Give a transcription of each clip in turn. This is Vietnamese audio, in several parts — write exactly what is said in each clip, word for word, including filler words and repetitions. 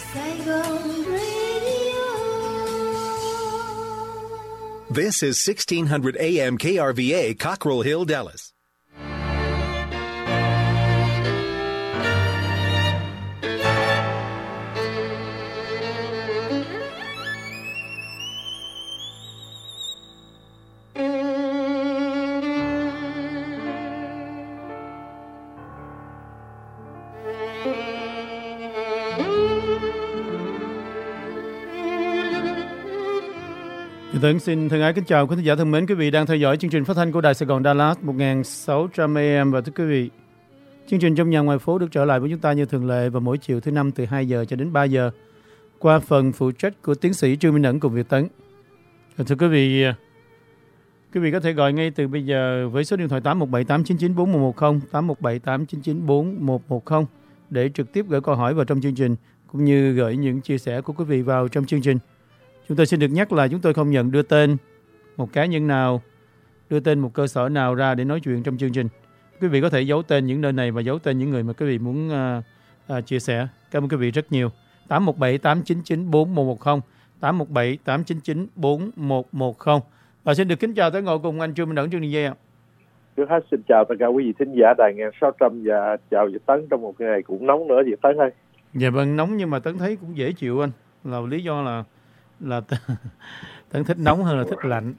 Saigon Radio. This is sixteen hundred A M K R V A, Cockrell Hill, Dallas. Tấn xin thân ái kính chào quý khán giả thân mến, quý vị đang theo dõi chương trình phát thanh của Đài Sài Gòn Dallas một nghìn sáu trăm A M. Và thưa quý vị, chương trình Trong Nhà Ngoài Phố được trở lại với chúng ta như thường lệ vào mỗi chiều thứ năm từ hai giờ cho đến ba giờ qua phần phụ trách của tiến sĩ Trương Minh Ẩn cùng Việt Tấn. Và thưa quý vị, quý vị có thể gọi ngay từ bây giờ với số điện thoại tám một bảy tám chín chín bốn một một không, tám một bảy tám chín chín bốn một một không để trực tiếp gửi câu hỏi vào trong chương trình cũng như gửi những chia sẻ của quý vị vào trong chương trình. Chúng tôi xin được nhắc là chúng tôi không nhận đưa tên một cá nhân nào, đưa tên một cơ sở nào ra để nói chuyện trong chương trình. Quý vị có thể giấu tên những nơi này và giấu tên những người mà quý vị muốn uh, uh, chia sẻ. Cảm ơn quý vị rất nhiều. tám một bảy tám chín chín bốn một một không, tám một bảy tám chín chín bốn một một không. Và xin được kính chào tới ngồi cùng anh Trương Minh Ẩn trên đường dây ạ. Trước hết xin chào tất cả quý vị thính giả Đài một nghìn sáu trăm và chào Việt Tấn trong một ngày cũng nóng nữa Việt Tấn ơi. Dạ vâng, nóng nhưng mà Tấn thấy cũng dễ chịu anh. Là lý do là là Tấn thích nóng hơn là thích lạnh.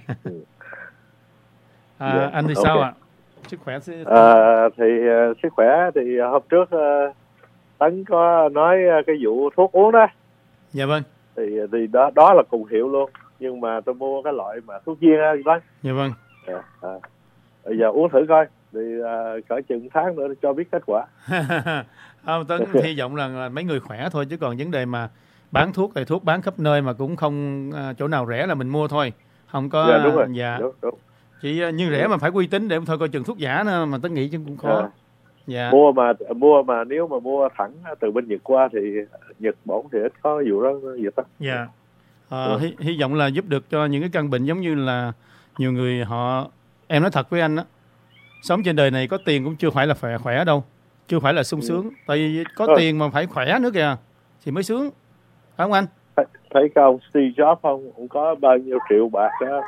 à, yeah, anh thì okay. Sao ạ? Sức khỏe sẽ... à, thì uh, sức khỏe thì uh, hôm trước uh, Tấn có nói uh, cái vụ thuốc uống đó. Dạ vâng. Thì thì đó đó là cùng hiệu luôn, nhưng mà tôi mua cái loại mà thuốc viên á Tấn. Dạ vâng. À, à. Bây giờ uống thử coi, thì uh, cỡ chừng tháng nữa cho biết kết quả. Không, Tấn hy vọng là mấy người khỏe thôi, chứ còn vấn đề mà bán thuốc thì thuốc bán khắp nơi mà cũng không uh, chỗ nào rẻ là mình mua thôi, không có. Dạ đúng rồi. Dạ. Đúng, đúng. Chỉ uh, nhưng rẻ mà phải uy tín để thôi coi chừng thuốc giả nữa mà Tấn nghĩ chứ cũng khó. À. Dạ. Mua mà mua mà nếu mà mua thẳng từ bên Nhật qua thì Nhật bổn thì ít có vụ đó Việt Tấn. Dạ. À, ừ. hy, hy vọng là giúp được cho những cái căn bệnh giống như là nhiều người họ, em nói thật với anh á, sống trên đời này có tiền cũng chưa phải là khỏe khỏe đâu, chưa phải là sung sướng. Ừ. Tại vì có ừ. tiền mà phải khỏe nữa kìa thì mới sướng. Phải không anh? Thấy cái ông Steve Jobs không? Ông có bao nhiêu triệu bạc đó,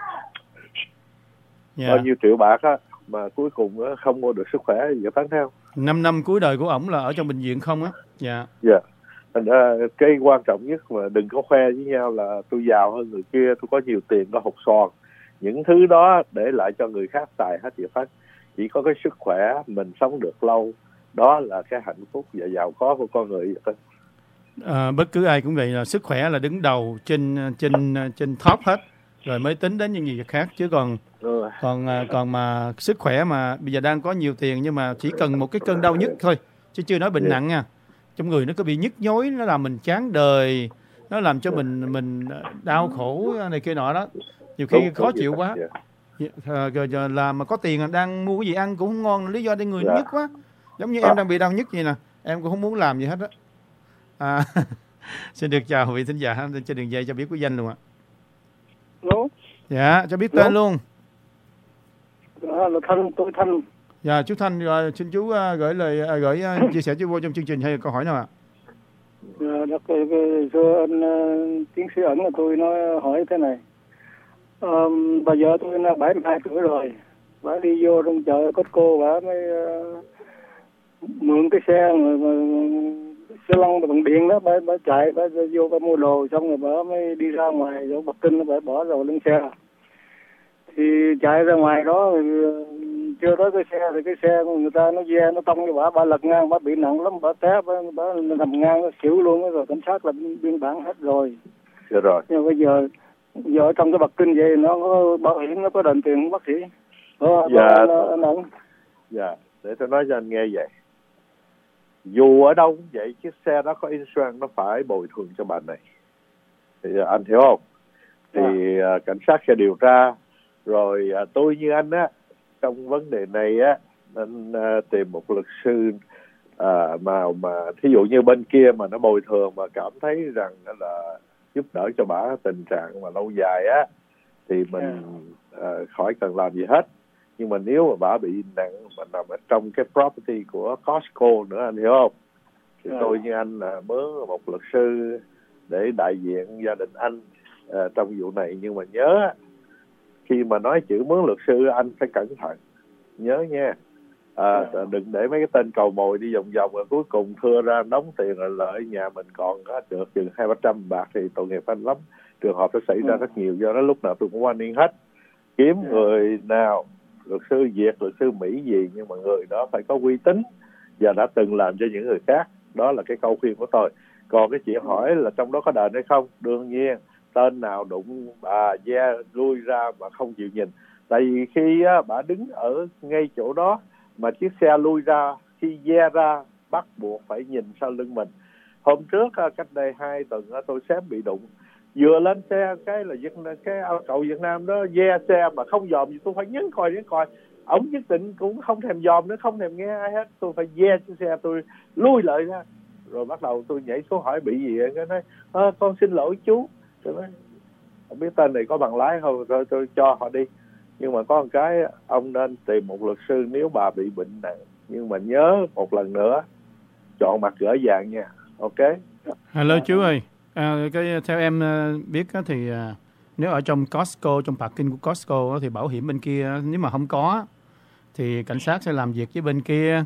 yeah. bao nhiêu triệu bạc á, mà cuối cùng không mua được sức khỏe gì Tấn theo. Năm năm cuối đời của ổng là ở trong bệnh viện không á. Dạ. Dạ. Thành ra cái quan trọng nhất mà đừng có khoe với nhau là tôi giàu hơn người kia, tôi có nhiều tiền, có hột xoàn. Những thứ đó để lại cho người khác xài hết vậy Tấn. Chỉ có cái sức khỏe mình sống được lâu, đó là cái hạnh phúc và giàu có của con người vậy Tấn. À, bất cứ ai cũng vậy, là sức khỏe là đứng đầu trên trên trên top hết, rồi mới tính đến những gì khác, chứ còn ừ. còn còn mà sức khỏe mà bây giờ đang có nhiều tiền nhưng mà chỉ cần một cái cơn đau nhức thôi, chứ chưa nói bệnh nặng nha, trong người nó có bị nhức nhối, nó làm mình chán đời, nó làm cho mình mình đau khổ này kia nọ đó, nhiều khi khó chịu quá. À, rồi, rồi là mà có tiền đang mua cái gì ăn cũng không ngon, lý do để người nó nhức quá, giống như em đang bị đau nhức vậy nè, em cũng không muốn làm gì hết á. À, xin được chào vị thính giả trên đường dây, cho biết quý danh luôn ạ. Đúng. Dạ, cho biết tên Đúng. luôn. Đó là Thanh, tôi Thanh. Dạ, chú Thanh, rồi xin chú uh, gửi lời uh, gửi uh, chia sẻ chú vô trong chương trình hay câu hỏi nào ạ? Dạ, đó, cái, cái, thưa anh uh, tiến sĩ Ẩn là tôi nói hỏi thế này. Um, bà vợ tôi là bảy mươi hai tuổi rồi, bà đi vô trong chợ Costco, bà mới uh, mượn cái xe mà, mà xe lăn bằng điện đó, bà, bà chạy, bà vô bà mua đồ xong rồi bà mới đi ra ngoài chỗ Bắc Kinh, bà bỏ rồi lên xe. Thì chạy ra ngoài đó thì chưa tới cái xe thì cái xe của người ta nó ve nó tông cho bà, bà lật ngang, bà bị nặng lắm, bà té, bà, bà nằm ngang nó xỉu luôn, rồi cảnh sát là biên bản hết rồi. Dạ rồi. Nhưng bây giờ giờ ở trong cái Bắc Kinh vậy nó có bảo hiểm, nó có đền tiền không bác sĩ? Đó, dạ. Anh Ẩn. Dạ, để tôi nói cho anh nghe vậy. Dù ở đâu cũng vậy, chiếc xe đó có insurance nó phải bồi thường cho bà này. Thì anh hiểu không? Thì yeah. uh, cảnh sát sẽ điều tra. Rồi uh, tôi như anh á, trong vấn đề này á, anh uh, tìm một luật sư uh, mà mà thí dụ như bên kia mà nó bồi thường mà cảm thấy rằng là giúp đỡ cho bà tình trạng mà lâu dài á, thì mình yeah. uh, khỏi cần làm gì hết. Nhưng mà nếu mà bà bị nặng mà nằm ở trong cái property của Costco nữa, anh hiểu không? Thì tôi như anh là mướn một luật sư để đại diện gia đình anh uh, trong vụ này. Nhưng mà nhớ khi mà nói chữ mướn luật sư anh phải cẩn thận, nhớ nha. À, đừng để mấy cái tên cầu mồi đi vòng vòng rồi cuối cùng thưa ra đóng tiền rồi lợi nhà mình còn có được chừng hai ba trăm bạc thì tội nghiệp anh lắm. Trường hợp nó xảy ra rất nhiều, do đó lúc nào tôi cũng quan niên hết. Kiếm người nào, luật sư Việt, luật sư Mỹ gì, nhưng mà người đó phải có uy tín và đã từng làm cho những người khác. Đó là cái câu khuyên của tôi. Còn cái chuyện hỏi là trong đó có đền hay không, đương nhiên tên nào đụng bà ve lui ra mà không chịu nhìn. Tại vì khi á, bà đứng ở ngay chỗ đó mà chiếc xe lui ra, khi ve ra bắt buộc phải nhìn sau lưng mình. Hôm trước cách đây hai tuần tôi xém bị đụng, vừa lên xe cái là cái cậu Việt Nam đó ve xe mà không dòm gì, tôi phải nhấn coi nhấn coi. Ông nhất định cũng không thèm dòm nữa, không thèm nghe ai hết. Tôi phải ve chiếc xe, tôi lui lại ra. Rồi bắt đầu tôi nhảy xuống hỏi bị gì, cái nói à, con xin lỗi chú. Tôi nói không biết tên này có bằng lái không, rồi tôi cho họ đi. Nhưng mà có một cái ông nên tìm một luật sư nếu bà bị bệnh nặng. Nhưng mà nhớ một lần nữa chọn mặt gỡ vàng nha. Ok. Hello chú ơi, à, cái theo em biết thì à, nếu ở trong Costco, trong parking của Costco thì bảo hiểm bên kia nếu mà không có thì cảnh sát sẽ làm việc với bên kia.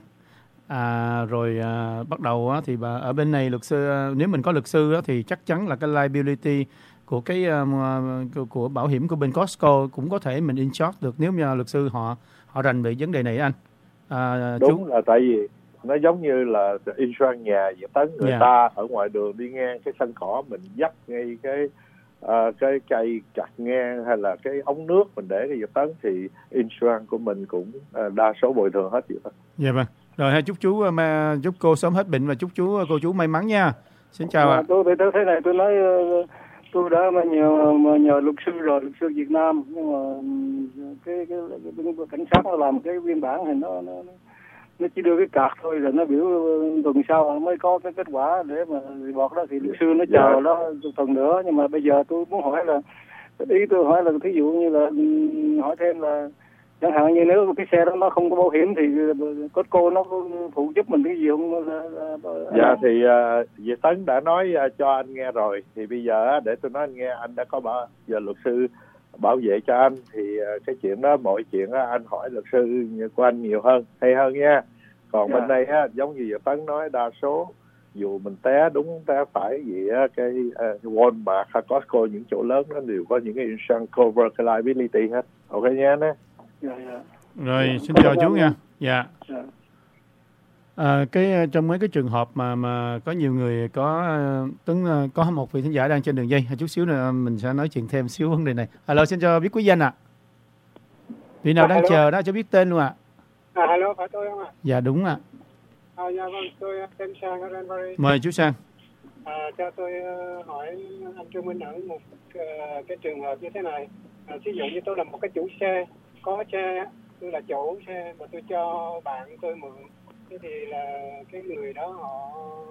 À, rồi à, bắt đầu á, thì bà, ở bên này luật sư, nếu mình có luật sư á, thì chắc chắn là cái liability của cái uh, của, của bảo hiểm của bên Costco cũng có thể mình insure được nếu như luật sư họ họ rành về vấn đề này anh. À, đúng chú... là tại vì nó giống như là insurance nhà vậy, tấn người yeah. ta ở ngoài đường đi ngang cái sân cỏ mình dắt ngay cái uh, cái cây chặt ngang hay là cái ống nước mình để cái vật tấn thì insurance của mình cũng uh, đa số bồi thường hết vậy thôi. Dạ vâng. Rồi hai chúc chú mà chúc cô sớm hết bệnh và chúc chú cô chú may mắn nha. Xin chào ạ. À. Tôi tôi thế này tôi nói tôi đã mà nhờ mà nhờ luật sư rồi, luật sư Việt Nam, nhưng mà cái cái, cái, cái cảnh sát nó làm cái biên bản thì nó nó nó chỉ đưa cái card thôi, rồi nó biểu tuần sau mới có cái kết quả để mà report đó, thì luật sư nó chờ yeah. đó tuần nữa. Nhưng mà bây giờ tôi muốn hỏi là ý tôi hỏi là thí dụ như là hỏi thêm là chẳng hạn như nếu cái xe đó nó không có bảo hiểm thì Costco nó có phụ giúp mình cái gì không? Dạ thì uh, Việt Tấn đã nói uh, cho anh nghe rồi. Thì bây giờ uh, để tôi nói anh nghe, anh đã có bảo giờ luật sư bảo vệ cho anh thì uh, cái chuyện đó, mọi chuyện uh, anh hỏi luật sư của anh nhiều hơn, hay hơn nha. Còn dạ. bên đây uh, giống như Việt Tấn nói, đa số dù mình té đúng té phải gì uh, cái uh, Walmart hay Costco, những chỗ lớn nó đều có những cái insurance cover cái liability hết. Ok nha nè. Dạ, dạ. Rồi dạ, xin chào chú nha. Dạ. dạ. À, cái trong mấy cái trường hợp mà mà có nhiều người có tính có một vị thính giả đang trên đường dây, chút xíu nữa mình sẽ nói chuyện thêm xíu vấn đề này. Alo, xin cho biết quý danh ạ. À. Vị nào à, đang hello. chờ đó cho biết tên luôn ạ. À. à hello, phải tôi không ạ? À? Dạ đúng ạ. À. À, dạ vâng, tôi tên Sang ở Danbury. Mời chú Sang. À, cho tôi uh, hỏi anh Trương Minh Ẩn một uh, cái trường hợp như thế này. À, ví dụ như tôi là một cái chủ xe, có xe, tôi là chủ xe mà tôi cho bạn tôi mượn, thế thì là cái người đó họ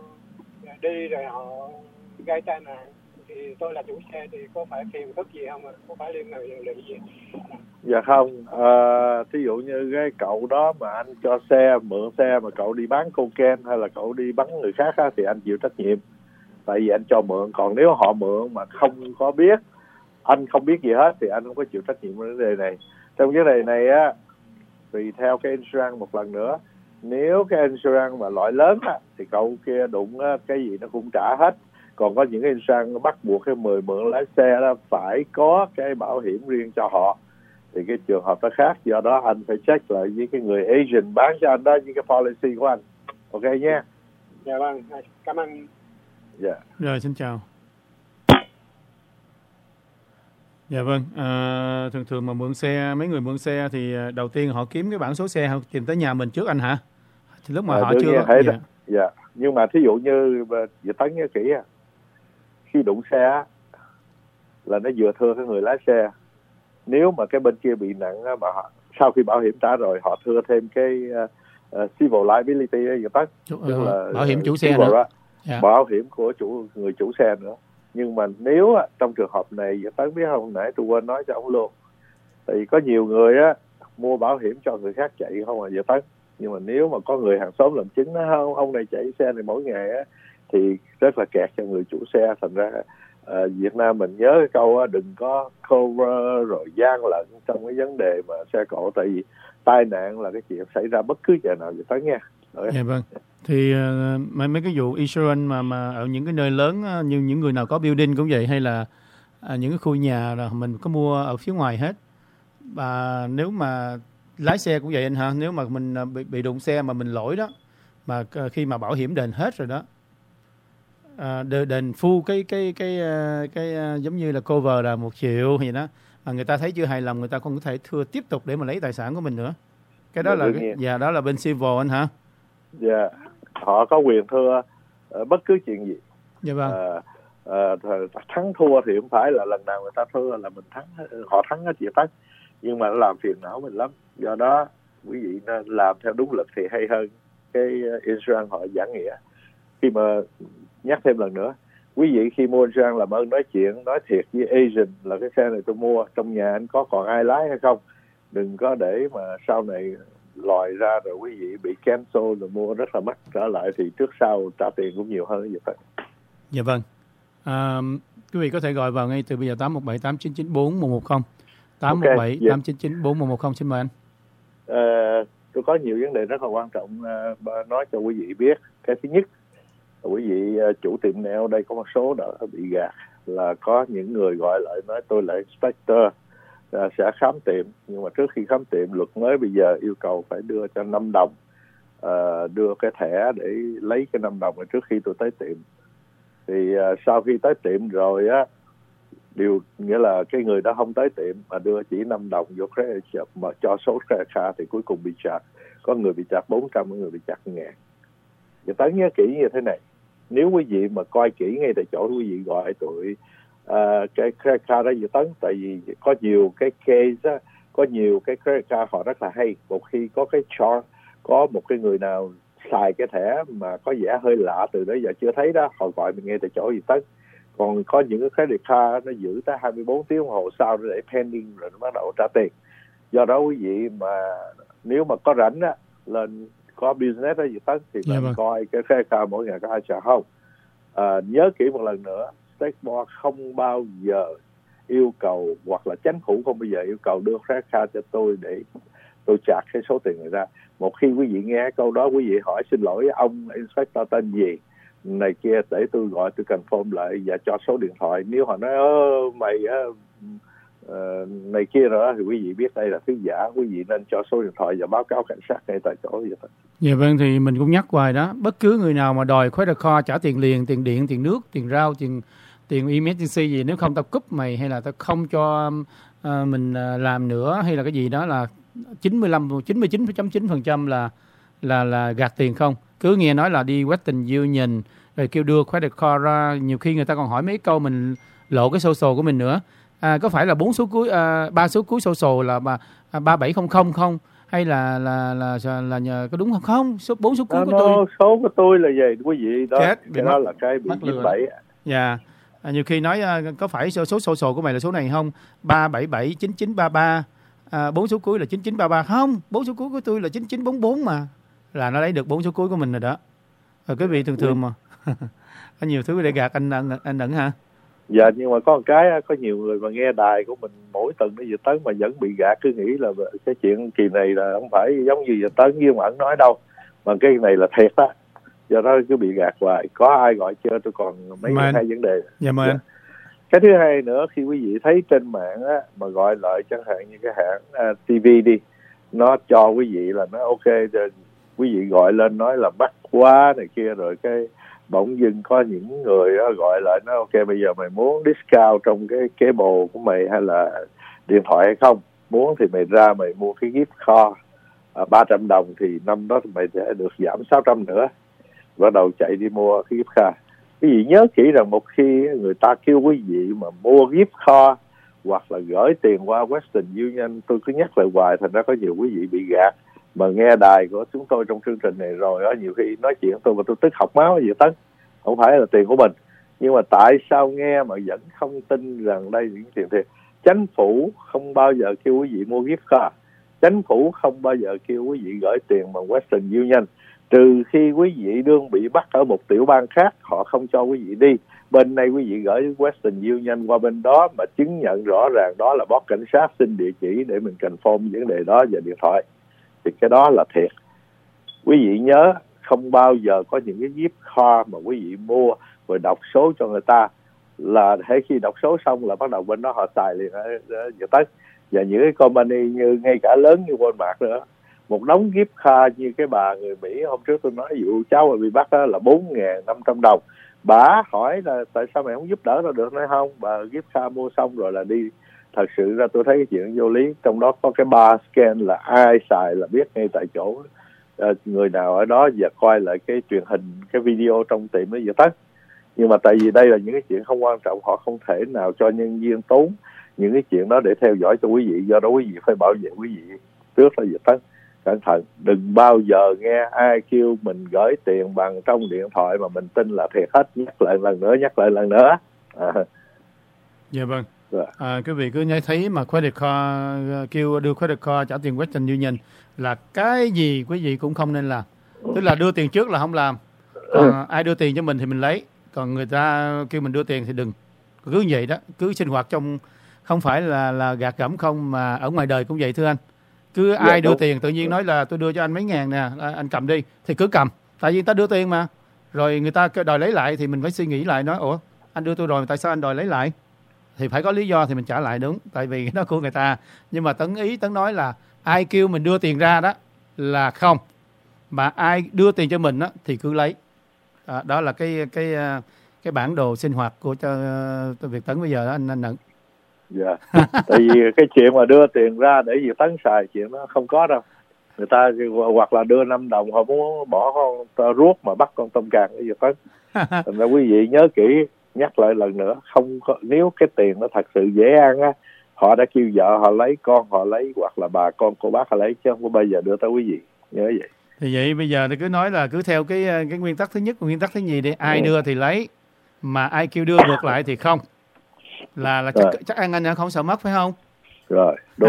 đi rồi họ gây tai nạn, thì tôi là chủ xe thì có phải phiền phức gì không ạ? Có phải liên hệ liên gì? Dạ không. À, thí dụ như cái cậu đó mà anh cho xe, mượn xe mà cậu đi bán cocaine hay là cậu đi bắn người khác á, thì anh chịu trách nhiệm, tại vì anh cho mượn. Còn nếu họ mượn mà không có biết, anh không biết gì hết thì anh không có chịu trách nhiệm vấn đề này. Trong vấn đề này á, tùy theo cái insurance một lần nữa. Nếu cái insurance mà loại lớn á, thì cậu kia đụng á, cái gì nó cũng trả hết. Còn có những cái insurance bắt buộc cái người mượn lái xe đó phải có cái bảo hiểm riêng cho họ, thì cái trường hợp nó khác. Do đó anh phải check lại với cái người agent bán cho anh đó những cái policy của anh. Ok nhé. Dạ vâng, cảm ơn. Dạ. Rồi xin chào. Dạ vâng, à, thường thường mà mượn xe, mấy người mượn xe thì đầu tiên họ kiếm cái bảng số xe, họ tìm tới nhà mình trước anh hả? Thì lúc mà à, họ chưa... Dạ. dạ, nhưng mà thí dụ như Dự Tấn nhớ kỹ à, khi đụng xe là nó vừa thưa cái người lái xe. Nếu mà cái bên kia bị nặng mà họ, sau khi bảo hiểm trả rồi họ thưa thêm cái uh, civil liability Dự Tấn, tức là bảo hiểm chủ xe nữa. Dạ. Bảo hiểm của chủ người chủ xe nữa. Nhưng mà nếu trong trường hợp này, Dự Tấn biết không, nãy tôi quên nói cho ông luôn, thì có nhiều người á mua bảo hiểm cho người khác chạy không à Dự Tấn. Nhưng mà nếu mà có người hàng xóm làm chứng nó không, ông này chạy xe này mỗi ngày á, thì rất là kẹt cho người chủ xe. Thành ra uh, Việt Nam mình nhớ cái câu á, đừng có cover rồi gian lận trong cái vấn đề mà xe cộ, tại vì tai nạn là cái chuyện xảy ra bất cứ giờ nào vậy tới nha. Dạ vâng. Thì uh, mấy mấy cái vụ insurance mà mà ở những cái nơi lớn uh, như những người nào có building cũng vậy, hay là uh, những cái khu nhà là mình có mua ở phía ngoài hết. Và nếu mà lái xe cũng vậy anh hả? Nếu mà mình uh, bị, bị đụng xe mà mình lỗi đó, mà uh, khi mà bảo hiểm đền hết rồi đó, uh, đền, đền full cái cái cái uh, cái uh, giống như là cover là một triệu gì đó, mà người ta thấy chưa hài lòng, người ta còn có thể thưa tiếp tục để mà lấy tài sản của mình nữa. Cái đó là cái, dạ đó là bên civil anh hả? Dạ, yeah. Họ có quyền thưa uh, bất cứ chuyện gì. Dạ vâng. Uh, uh, thắng thua thì không phải là lần nào người ta thưa là mình thắng, họ thắng hết chỉ thắng, nhưng mà nó làm phiền não mình lắm. Do đó quý vị nên làm theo đúng luật thì hay hơn. Cái insurance họ giảng nghĩa. Khi mà nhắc thêm lần nữa, quý vị khi mua insurance làm ơn nói chuyện, nói thiệt với agent là cái xe này tôi mua, trong nhà anh có còn ai lái hay không. Đừng có để mà sau này lòi ra rồi quý vị bị cancel rồi mua rất là mắc trở lại, thì trước sau trả tiền cũng nhiều hơn vậy thôi. Dạ vâng. À, quý vị có thể gọi vào ngay từ bây giờ tám một bảy tám chín chín bốn một một không. tám một bảy tám chín chín bốn một một không, xin mời anh. À, tôi có nhiều vấn đề rất là quan trọng uh, nói cho quý vị biết. Cái thứ nhất, quý vị uh, chủ tiệm nail đây có một số đã bị gạt, là có những người gọi lại nói tôi là inspector, uh, sẽ khám tiệm, nhưng mà trước khi khám tiệm luật mới bây giờ yêu cầu phải đưa cho năm đồng, uh, đưa cái thẻ để lấy cái năm đồng trước khi tôi tới tiệm. Thì uh, sau khi tới tiệm rồi á, điều nghĩa là cái người đó không tới tiệm mà đưa chỉ năm đồng vô credit card mà cho số credit card thì cuối cùng bị chặt. Có người bị chặt bốn trăm, có người bị chặt ngàn. Và tấn nhớ kỹ như thế này, nếu quý vị mà coi kỹ ngay tại chỗ quý vị gọi tụi uh, cái credit card đó dự tấn, tại vì có nhiều cái case á, có nhiều cái credit card họ rất là hay. Một khi có cái chart, có một cái người nào xài cái thẻ mà có vẻ hơi lạ từ đó giờ chưa thấy đó, họ gọi mình ngay tại chỗ dự tấn. Còn có những cái credit card nó giữ tới hai mươi bốn tiếng đồng hồ sau để pending rồi nó bắt đầu trả tiền. Do đó quý vị mà nếu mà có rảnh á, lên có business đó dự tấn thì mình yeah, coi cái credit card mỗi ngày có ai trả không. À, nhớ kỹ một lần nữa, State Board không bao giờ yêu cầu, hoặc là chính phủ không bao giờ yêu cầu đưa credit card cho tôi để tôi trả cái số tiền này ra. Một khi quý vị nghe câu đó, quý vị hỏi xin lỗi ông inspector tên gì này kia để tôi gọi, tôi confirm lại và cho số điện thoại. Nếu họ nói ơ mày uh, này kia rồi thì quý vị biết đây là thứ giả, quý vị nên cho số điện thoại và báo cáo cảnh sát ngay tại chỗ vậy thôi. Dạ vâng, thì mình cũng nhắc hoài đó, bất cứ người nào mà đòi credit card trả tiền liền, tiền điện, tiền nước, tiền rau, tiền tiền emergency gì, nếu không tao cúp mày hay là tao không cho uh, mình uh, làm nữa hay là cái gì đó là chín mươi lăm, chín mươi chín phẩy chín phần trăm là là là gạt tiền không. Cứ nghe nói là đi Western Union rồi kêu đưa credit card ra, nhiều khi người ta còn hỏi mấy câu mình lộ cái social của mình nữa. À, có phải là bốn số cuối, à, ba số cuối social là ba à, ba bảy không không không hay là là là là, là nhờ có đúng không? Không, số bốn số cuối à, của tôi. Số của tôi là gì quý vị đó? Chết, cái đó là cái bị dính bẫy. Dạ. À, nhiều khi nói à, có phải số số social của mày là số này không? ba bảy bảy chín chín ba ba. À, bốn số cuối là chín chín ba ba. Không, bốn số cuối của tôi là chín chín bốn bốn mà. Là nó lấy được bốn số cuối của mình rồi đó. Rồi quý vị thường thường mà. Có nhiều thứ để gạt anh anh anh ẩn hả? Dạ, nhưng mà có một cái, có nhiều người mà nghe đài của mình mỗi tuần nó Việt Tấn mà vẫn bị gạt, cứ nghĩ là cái chuyện kỳ này là không phải giống như Việt Tấn như mà ẩn nói đâu, mà cái này là thiệt đó. Do đó cứ bị gạt hoài. Có ai gọi chưa, tôi còn mấy hai vấn đề. Dạ mời anh. Cái thứ hai nữa, khi quý vị thấy trên mạng á, mà gọi lại chẳng hạn như cái hãng uh, ti vi đi, nó cho quý vị là nó ok, rồi quý vị gọi lên nói là mắc quá này kia, rồi cái bỗng dưng có những người đó gọi lại nói ok bây giờ mày muốn discount trong cái cable của mày hay là điện thoại hay không, muốn thì mày ra mày mua cái gift card à, ba trăm đồng thì năm đó thì mày sẽ được giảm sáu trăm nữa, bắt đầu chạy đi mua cái gift card. Quý vị nhớ kỹ rằng một khi người ta kêu quý vị mà mua gift card hoặc là gửi tiền qua Western Union, tôi cứ nhắc lại hoài, thành ra có nhiều quý vị bị gạt. Mà nghe đài của chúng tôi trong chương trình này rồi đó, nhiều khi nói chuyện tôi mà tôi tức học máu vậy Tấn, không phải là tiền của mình, nhưng mà tại sao nghe mà vẫn không tin rằng đây những tiền thiệt. Chính phủ không bao giờ kêu quý vị mua gift card, chính phủ không bao giờ kêu quý vị gửi tiền bằng Western Union, trừ khi quý vị đương bị bắt ở một tiểu bang khác, họ không cho quý vị đi. Bên này quý vị gửi Western Union qua bên đó mà chứng nhận rõ ràng đó là boss cảnh sát, xin địa chỉ để mình confirm vấn đề đó và điện thoại, thì cái đó là thiệt. Quý vị nhớ, không bao giờ có những cái gift card mà quý vị mua rồi đọc số cho người ta, là thế khi đọc số xong là bắt đầu bên đó họ xài liền ở giờ tới. Và những cái company như ngay cả lớn như Walmart nữa, một đống gift card như cái bà người Mỹ hôm trước tôi nói vụ cháu mà bị bắt đó là bốn nghìn năm trăm đồng. Bà hỏi là tại sao mày không giúp đỡ nó được, nói không, bà gift card mua xong rồi là đi. Thật sự ra tôi thấy cái chuyện vô lý, trong đó có cái bar scan là ai xài là biết ngay tại chỗ. À, người nào ở đó và coi lại cái truyền hình, cái video trong tiệm nó vậy tất. Nhưng mà tại vì đây là những cái chuyện không quan trọng, họ không thể nào cho nhân viên tốn những cái chuyện đó để theo dõi cho quý vị. Do đó quý vị phải bảo vệ quý vị trước là vậy tất. Cẩn thận, đừng bao giờ nghe ai kêu mình gửi tiền bằng trong điện thoại mà mình tin là thiệt hết. Nhắc lại lần nữa, nhắc lại lần nữa. À. Dạ vâng. À, quý vị cứ nghe thấy mà credit card kêu đưa credit card trả tiền Western Union là cái gì quý vị cũng không nên làm. Tức là đưa tiền trước là không làm. Còn ừ. ai đưa tiền cho mình thì mình lấy. Còn người ta kêu mình đưa tiền thì đừng. Cứ vậy đó, cứ sinh hoạt trong, không phải là là gạt gẫm không, mà ở ngoài đời cũng vậy thưa anh. Cứ dạ, ai đưa đúng. tiền tự nhiên nói là tôi đưa cho anh mấy ngàn nè, anh cầm đi, thì cứ cầm. Tại vì người ta đưa tiền mà. Rồi người ta đòi lấy lại thì mình phải suy nghĩ lại, nói ủa anh đưa tôi rồi tại sao anh đòi lấy lại? Thì phải có lý do thì mình trả lại, đúng, tại vì nó của người ta. Nhưng mà Tấn ý Tấn nói là ai kêu mình đưa tiền ra đó là không, mà ai đưa tiền cho mình đó thì cứ lấy. À, đó là cái cái cái bản đồ sinh hoạt của cho, cho Việt Tấn bây giờ đó anh anh Nận. Dạ. Tại vì cái chuyện mà đưa tiền ra để Việt Tấn xài chuyện đó không có đâu. Người ta hoặc là đưa năm đồng họ muốn bỏ con ruốc mà bắt con tôm càng ở Việt Tấn. Thành ra quý vị nhớ kỹ, nhắc lại lần nữa, không có, nếu cái tiền nó thật sự dễ ăn á, họ đã kêu vợ họ lấy, con họ lấy, hoặc là bà con cô bác họ lấy, chứ không có bao giờ đưa tới quý vị. Nhớ vậy. Thì vậy bây giờ thì cứ nói là cứ theo cái cái nguyên tắc thứ nhất, nguyên tắc thứ nhì đi, ai ừ. đưa thì lấy, mà ai kêu đưa ngược lại thì không. Là là chắc, chắc ăn anh không sợ mất phải không? Rồi, đúng.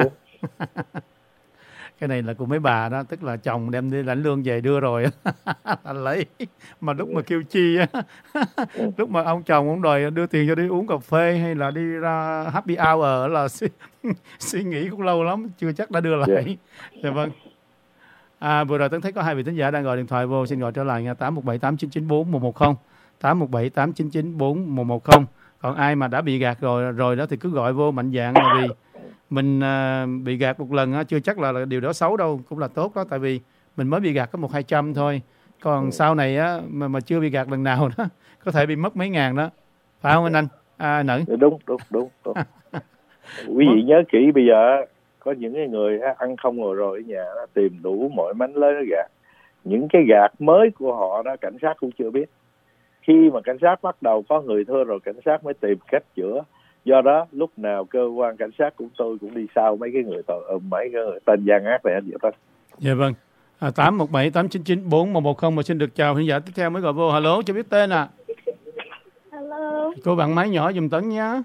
Cái này là của mấy bà đó, tức là chồng đem đi lãnh lương về đưa rồi anh lấy, mà lúc mà kêu chi á, lúc mà ông chồng ông đòi đưa tiền cho đi uống cà phê hay là đi ra happy hour là suy, suy nghĩ cũng lâu lắm, chưa chắc đã đưa lại. Yeah. Dạ vâng. À, vừa rồi Tấn thấy có hai vị thính giả đang gọi điện thoại vô, xin gọi trở lại nha, tám một bảy tám chín chín bốn một một không, tám một bảy tám chín chín bốn một một không. Còn ai mà đã bị gạt rồi rồi đó thì cứ gọi vô mạnh dạn, là vì mình uh, bị gạt một lần uh, chưa chắc là, là điều đó xấu đâu, cũng là tốt đó, tại vì mình mới bị gạt có một hai trăm thôi, còn ừ. sau này á mà mà chưa bị gạt lần nào đó có thể bị mất mấy ngàn đó, phải không anh anh à, Nẫn? Đúng đúng đúng, đúng. Quý vị nhớ kỹ, bây giờ có những người ăn không ngồi rồi ở nhà đó, tìm đủ mọi mánh lới nó gạt. Những cái gạt mới của họ đó cảnh sát cũng chưa biết. Khi mà cảnh sát bắt đầu có người thưa rồi, cảnh sát mới tìm cách chữa. Do đó lúc nào cơ quan cảnh sát cũng tôi cũng đi sau mấy cái người tội, mấy cái người tên gian ác này anh vậy thôi. Dạ vâng. À, tám một bảy tám chín chín bốn một một không mà xin được chào khán giả tiếp theo mới gọi vô. Alo, cho biết tên à. Hello. Cô bạn máy nhỏ giùm Tấn nhá.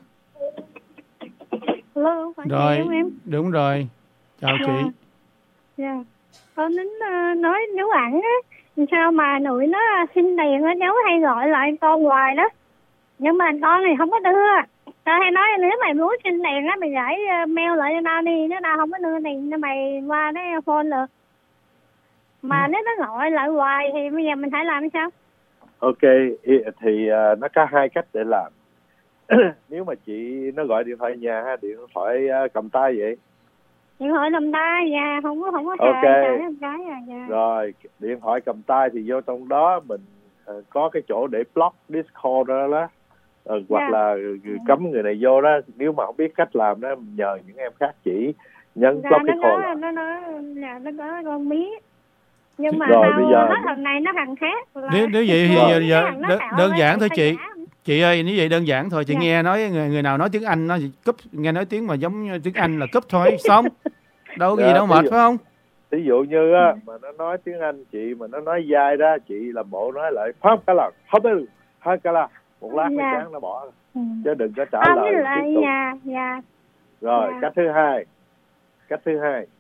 Hello, phải rồi, không em? Đúng rồi. Chào dạ. chị. Dạ. Con đến uh, nói nếu ẵn á, sao mà nội nó xin tiền á, cháu hay gọi lại con hoài đó. Nhưng mà con này không có đưa. Tao hay nói nếu mày muốn xin tiền á, mày gửi mail lại cho tao đi, nếu tao không có đưa tiền cho mày qua cái phone được. Mà ừ. nếu nó gọi lại hoài thì bây giờ mình phải làm sao? Ok, thì uh, nó có hai cách để làm. Nếu mà chị nó gọi điện thoại nhà ha, điện thoại uh, cầm tay vậy. Điện thoại cầm tay, dạ, không có không có okay. xài cầm cái à, dạ. Rồi, điện thoại cầm tay thì vô trong đó mình uh, có cái chỗ để block this call đó đó. Uh, yeah. Hoặc là cấm người này vô đó. Nếu mà không biết cách làm đó, nhờ những em khác chỉ nhấn dạ, block cái call. Nó nó nó dạ, nó có con biết. Nhưng mà rồi, bây giờ nó thằng này nó thằng khác. Nếu nếu vậy thì giờ, giờ đơn, đơn giản thôi chị. Chị ơi, nếu vậy đơn giản thôi, chị dạ. nghe nói người, người nào nói tiếng Anh nó cúp, nghe nói tiếng mà giống như tiếng Anh là cúp thôi, xong. Đâu có dạ, gì đâu mệt dụ, phải không? Ví dụ như á mà nó nói tiếng Anh chị mà nó nói dai ra, chị làm bộ nói lại pháp cái là không biết hai cái là một lát dạ. Sáng nó bỏ ừ. Chứ đừng có trả à, lời lại, dạ, dạ. Rồi dạ. Cách thứ hai cách thứ hai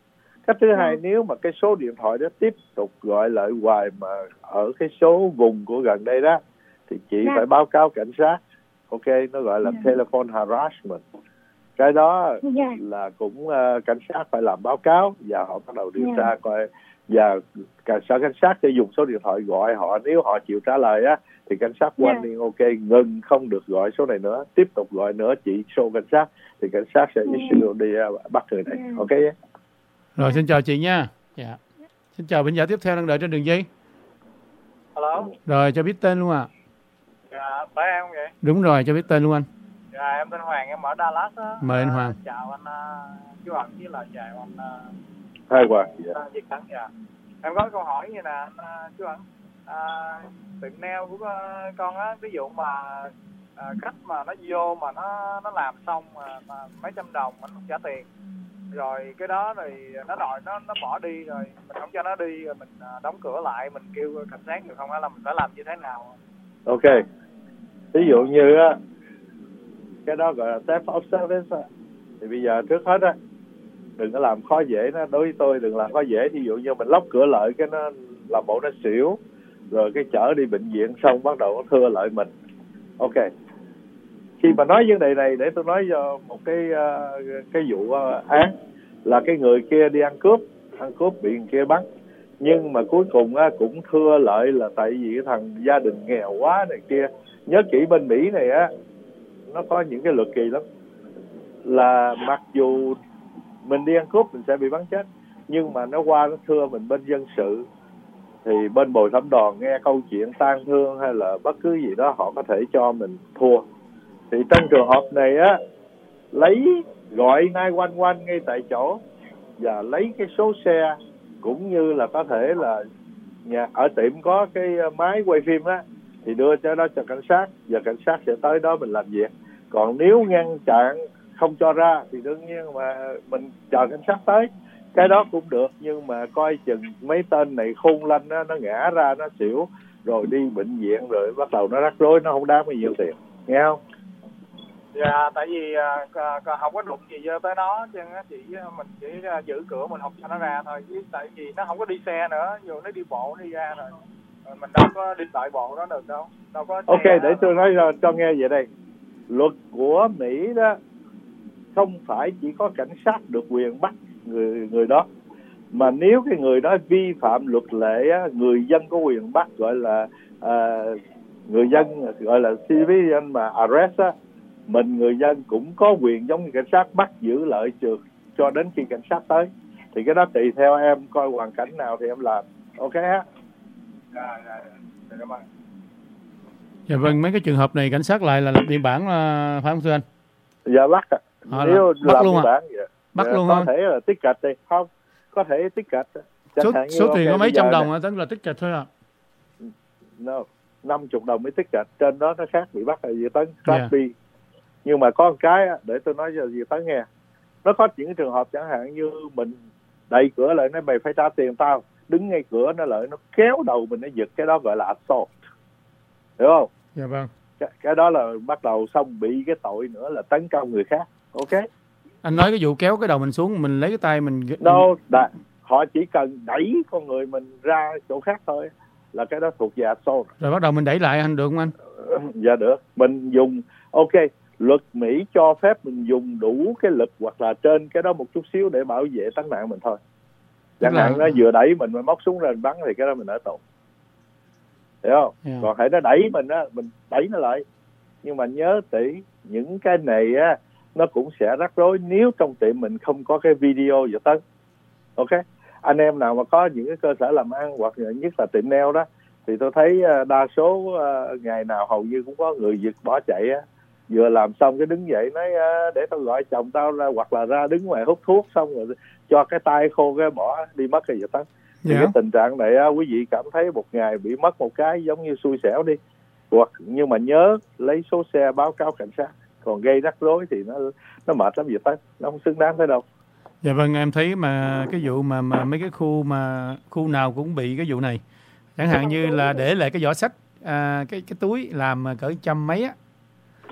Cái thứ hai, nếu mà cái số điện thoại đó tiếp tục gọi lại hoài mà ở cái số vùng của gần đây đó, thì chị phải báo cáo cảnh sát. Ok, nó gọi là telephone harassment. Cái đó là cũng uh, cảnh sát phải làm báo cáo và họ bắt đầu điều tra coi, và cảnh sát cảnh sát sẽ dùng số điện thoại gọi họ. Nếu họ chịu trả lời á thì cảnh sát quan liền ok, ngừng, không được gọi số này nữa. Tiếp tục gọi nữa chị show cảnh sát thì cảnh sát sẽ issue đi uh, bắt người này. Ok. Rồi, xin chào chị nha. Dạ. Xin chào bệnh giả tiếp theo đang đợi trên đường dây. Alo. Rồi, cho biết tên luôn ạ. À. Dạ, phải em không vậy? Đúng rồi, cho biết tên luôn anh. Dạ, em tên Hoàng, em ở Dallas á. Mời anh Hoàng. À, chào anh uh, chú Ẩn với là chào anh uh, Hai Hoàng. Dạ. Uh, Việt Tấn. Dạ. Em có câu hỏi như nè, uh, chú Ẩn. Uh, tiệm nail của uh, con á, ví dụ mà uh, khách mà nó vô mà nó nó làm xong mà, mà mấy trăm đồng mình không trả tiền. Rồi cái đó rồi nó đòi nó nó bỏ đi rồi mình không cho nó đi rồi mình uh, đóng cửa lại, mình kêu cảnh sát được không á, là mình phải làm như thế nào? Ok. Ví dụ như á, cái đó gọi là theft of service á. Thì bây giờ trước hết á, đừng có làm khó dễ nó. Đối với tôi đừng làm khó dễ. Ví dụ như mình lóc cửa lợi cái nó làm bộ nó xỉu, rồi cái chở đi bệnh viện xong bắt đầu nó thưa lợi mình. Ok. Khi mà nói vấn đề này, để tôi nói cho một cái uh, cái vụ uh, án là cái người kia đi ăn cướp, ăn cướp bị người kia bắn, nhưng mà cuối cùng uh, cũng thưa lợi là tại vì cái thằng gia đình nghèo quá này kia. Nhớ kỹ bên Mỹ này á, nó có những cái luật kỳ lắm, là mặc dù mình đi ăn cướp mình sẽ bị bắn chết, nhưng mà nó qua nó thưa mình bên dân sự thì bên bồi thẩm đoàn nghe câu chuyện tang thương hay là bất cứ gì đó họ có thể cho mình thua. Thì trong trường hợp này á, lấy gọi nine one one ngay tại chỗ và lấy cái số xe, cũng như là có thể là nhà ở tiệm có cái máy quay phim á thì đưa cho đó cho cảnh sát và cảnh sát sẽ tới đó mình làm việc. Còn nếu ngăn chặn không cho ra thì đương nhiên mà mình chờ cảnh sát tới, cái đó cũng được, nhưng mà coi chừng mấy tên này khôn lanh á, nó ngã ra nó xỉu rồi đi bệnh viện rồi bắt đầu nó rắc rối, nó không đáng bao nhiêu tiền, nghe không? Dạ, tại vì uh, không có đụng gì vô tới nó, chứ chỉ mình chỉ uh, giữ cửa mình không cho nó ra thôi, chứ tại vì nó không có đi xe nữa, dù nó đi bộ đi ra rồi, rồi mình đâu có đi đợi bộ đó được đâu, đâu có. Ok, để tôi nói cho, cho nghe vậy đây. Luật của Mỹ đó không phải chỉ có cảnh sát được quyền bắt người người đó, mà nếu cái người đó vi phạm luật lệ á, người dân có quyền bắt, gọi là uh, người dân gọi là civilian mà arrest á, mình người dân cũng có quyền giống như cảnh sát bắt giữ lợi trượt cho đến khi cảnh sát tới. Thì cái đó tùy theo em coi hoàn cảnh nào thì em làm. Ok ha? Dạ, dạ, dạ, cảm ơn. Dạ vâng, mấy cái trường hợp này cảnh sát lại là lập biên bản là phải không thưa anh? Dạ bắt ạ. À, nếu bắt làm luôn biên à? bản vậy. Bắt dạ, luôn có không? thể là tích kịch thì không, có thể tích kịch. Số, số tiền okay, có mấy trăm đồng này, à, tức là tích kịch thôi à? No, năm chục đồng mới tích kịch, trên đó nó khác bị bắt là Diệu Tấn, Class Yeah. B. Nhưng mà có một cái để tôi nói cho Diệu Tấn nghe, nó có những trường hợp chẳng hạn như mình đẩy cửa lại nói mày phải trả tiền tao, đứng ngay cửa nó lại nó kéo đầu mình nó giật, cái đó gọi là assault, hiểu không? Dạ vâng. Cái, cái đó là bắt đầu xong bị cái tội nữa là tấn công người khác. Ok. Anh nói cái vụ kéo cái đầu mình xuống, mình lấy cái tay mình No, đã, họ chỉ cần đẩy con người mình ra chỗ khác thôi là cái đó thuộc về assault. Rồi bắt đầu mình đẩy lại anh được không anh? Dạ được. Mình dùng ok, luật Mỹ cho phép mình dùng đủ cái lực hoặc là trên cái đó một chút xíu để bảo vệ tính mạng mình thôi. Chẳng hạn là... nó vừa đẩy mình mà móc súng ra mình bắn thì cái đó mình ở tù, hiểu không? Yeah. Còn hãy nó đẩy mình á, mình đẩy nó lại. Nhưng mà nhớ tỉ, những cái này á nó cũng sẽ rắc rối nếu trong tiệm mình không có cái video Diệu Tấn. Ok. Anh em nào mà có những cái cơ sở làm ăn hoặc nhất là tiệm nail đó thì tôi thấy đa số ngày nào hầu như cũng có người giật bỏ chạy á, vừa làm xong cái đứng dậy nói để tao gọi chồng tao ra, hoặc là ra đứng ngoài hút thuốc xong rồi cho cái tay khô cái bỏ đi mất cái Diệu Tấn. Thì yeah. cái tình trạng này á, quý vị cảm thấy một ngày bị mất một cái giống như xui xẻo đi, hoặc nhưng mà nhớ lấy số xe báo cáo cảnh sát, còn gây rắc rối thì nó nó mệt lắm Diệu Tấn, nó không xứng đáng tới đâu. Dạ vâng, em thấy mà cái vụ mà mà mấy cái khu mà khu nào cũng bị cái vụ này, chẳng hạn như là để lại cái giỏ sách, à, cái cái túi làm cỡ trăm mấy á,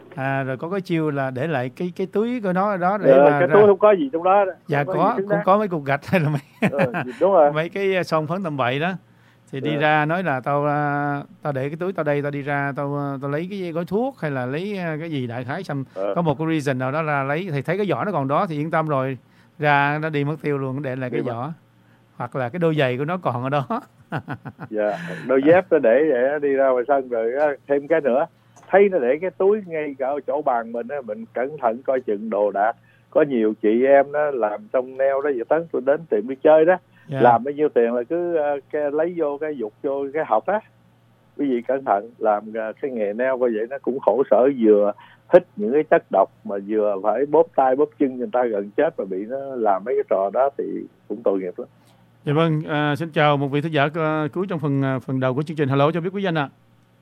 À, rồi có cái chiêu là để lại cái cái túi của nó ở đó để Ờ, mà cái ra... túi không có gì trong đó. Dạ không có, có cũng có mấy cục gạch hay là mấy ờ, đúng rồi. mấy cái son phấn tầm bậy đó. Thì đi Dạ. ra nói là tao tao để cái túi tao đây, tao đi ra tao tao lấy cái gói thuốc hay là lấy cái gì đại khái xong Ờ. có một cái reason nào đó là lấy, thì thấy cái vỏ nó còn đó thì yên tâm rồi, ra nó đi mất tiêu luôn, để lại cái Đi vỏ hoặc là cái đôi giày của nó còn ở đó. Dạ, đôi dép nó để để đi ra ngoài sân rồi á, thêm cái nữa. Thấy nó để cái túi ngay cả ở chỗ bàn mình á, mình cẩn thận coi chừng đồ đạc. Có nhiều chị em đó làm trong nail đó, vậy Tấn tôi đến tiệm đi chơi đó, Dạ. làm bao nhiêu tiền là cứ uh, cái, lấy vô cái dục vô cái hộp á. Quý vị cẩn thận, làm uh, cái nghề nail coi vậy nó cũng khổ sở, vừa hít những cái chất độc mà vừa phải bóp tay bóp chân người ta gần chết mà bị nó làm mấy cái trò đó thì cũng tội nghiệp lắm. Dạ vâng, à, xin chào một vị thính giả uh, cuối trong phần uh, phần đầu của chương trình. Hello, cho biết quý danh ạ.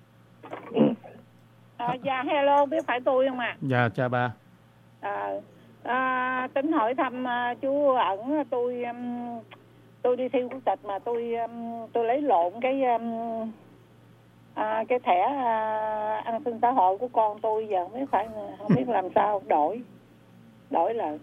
À. À, dạ hello, biết phải tôi không ạ? À? Dạ chào bà. À, à, tính hỏi thăm uh, chú Ẩn, tôi um, tôi đi thi quốc tịch mà tôi um, tôi lấy lộn cái um, à, cái thẻ uh, an sinh xã hội của con tôi, giờ không biết phải không biết làm sao đổi đổi lại.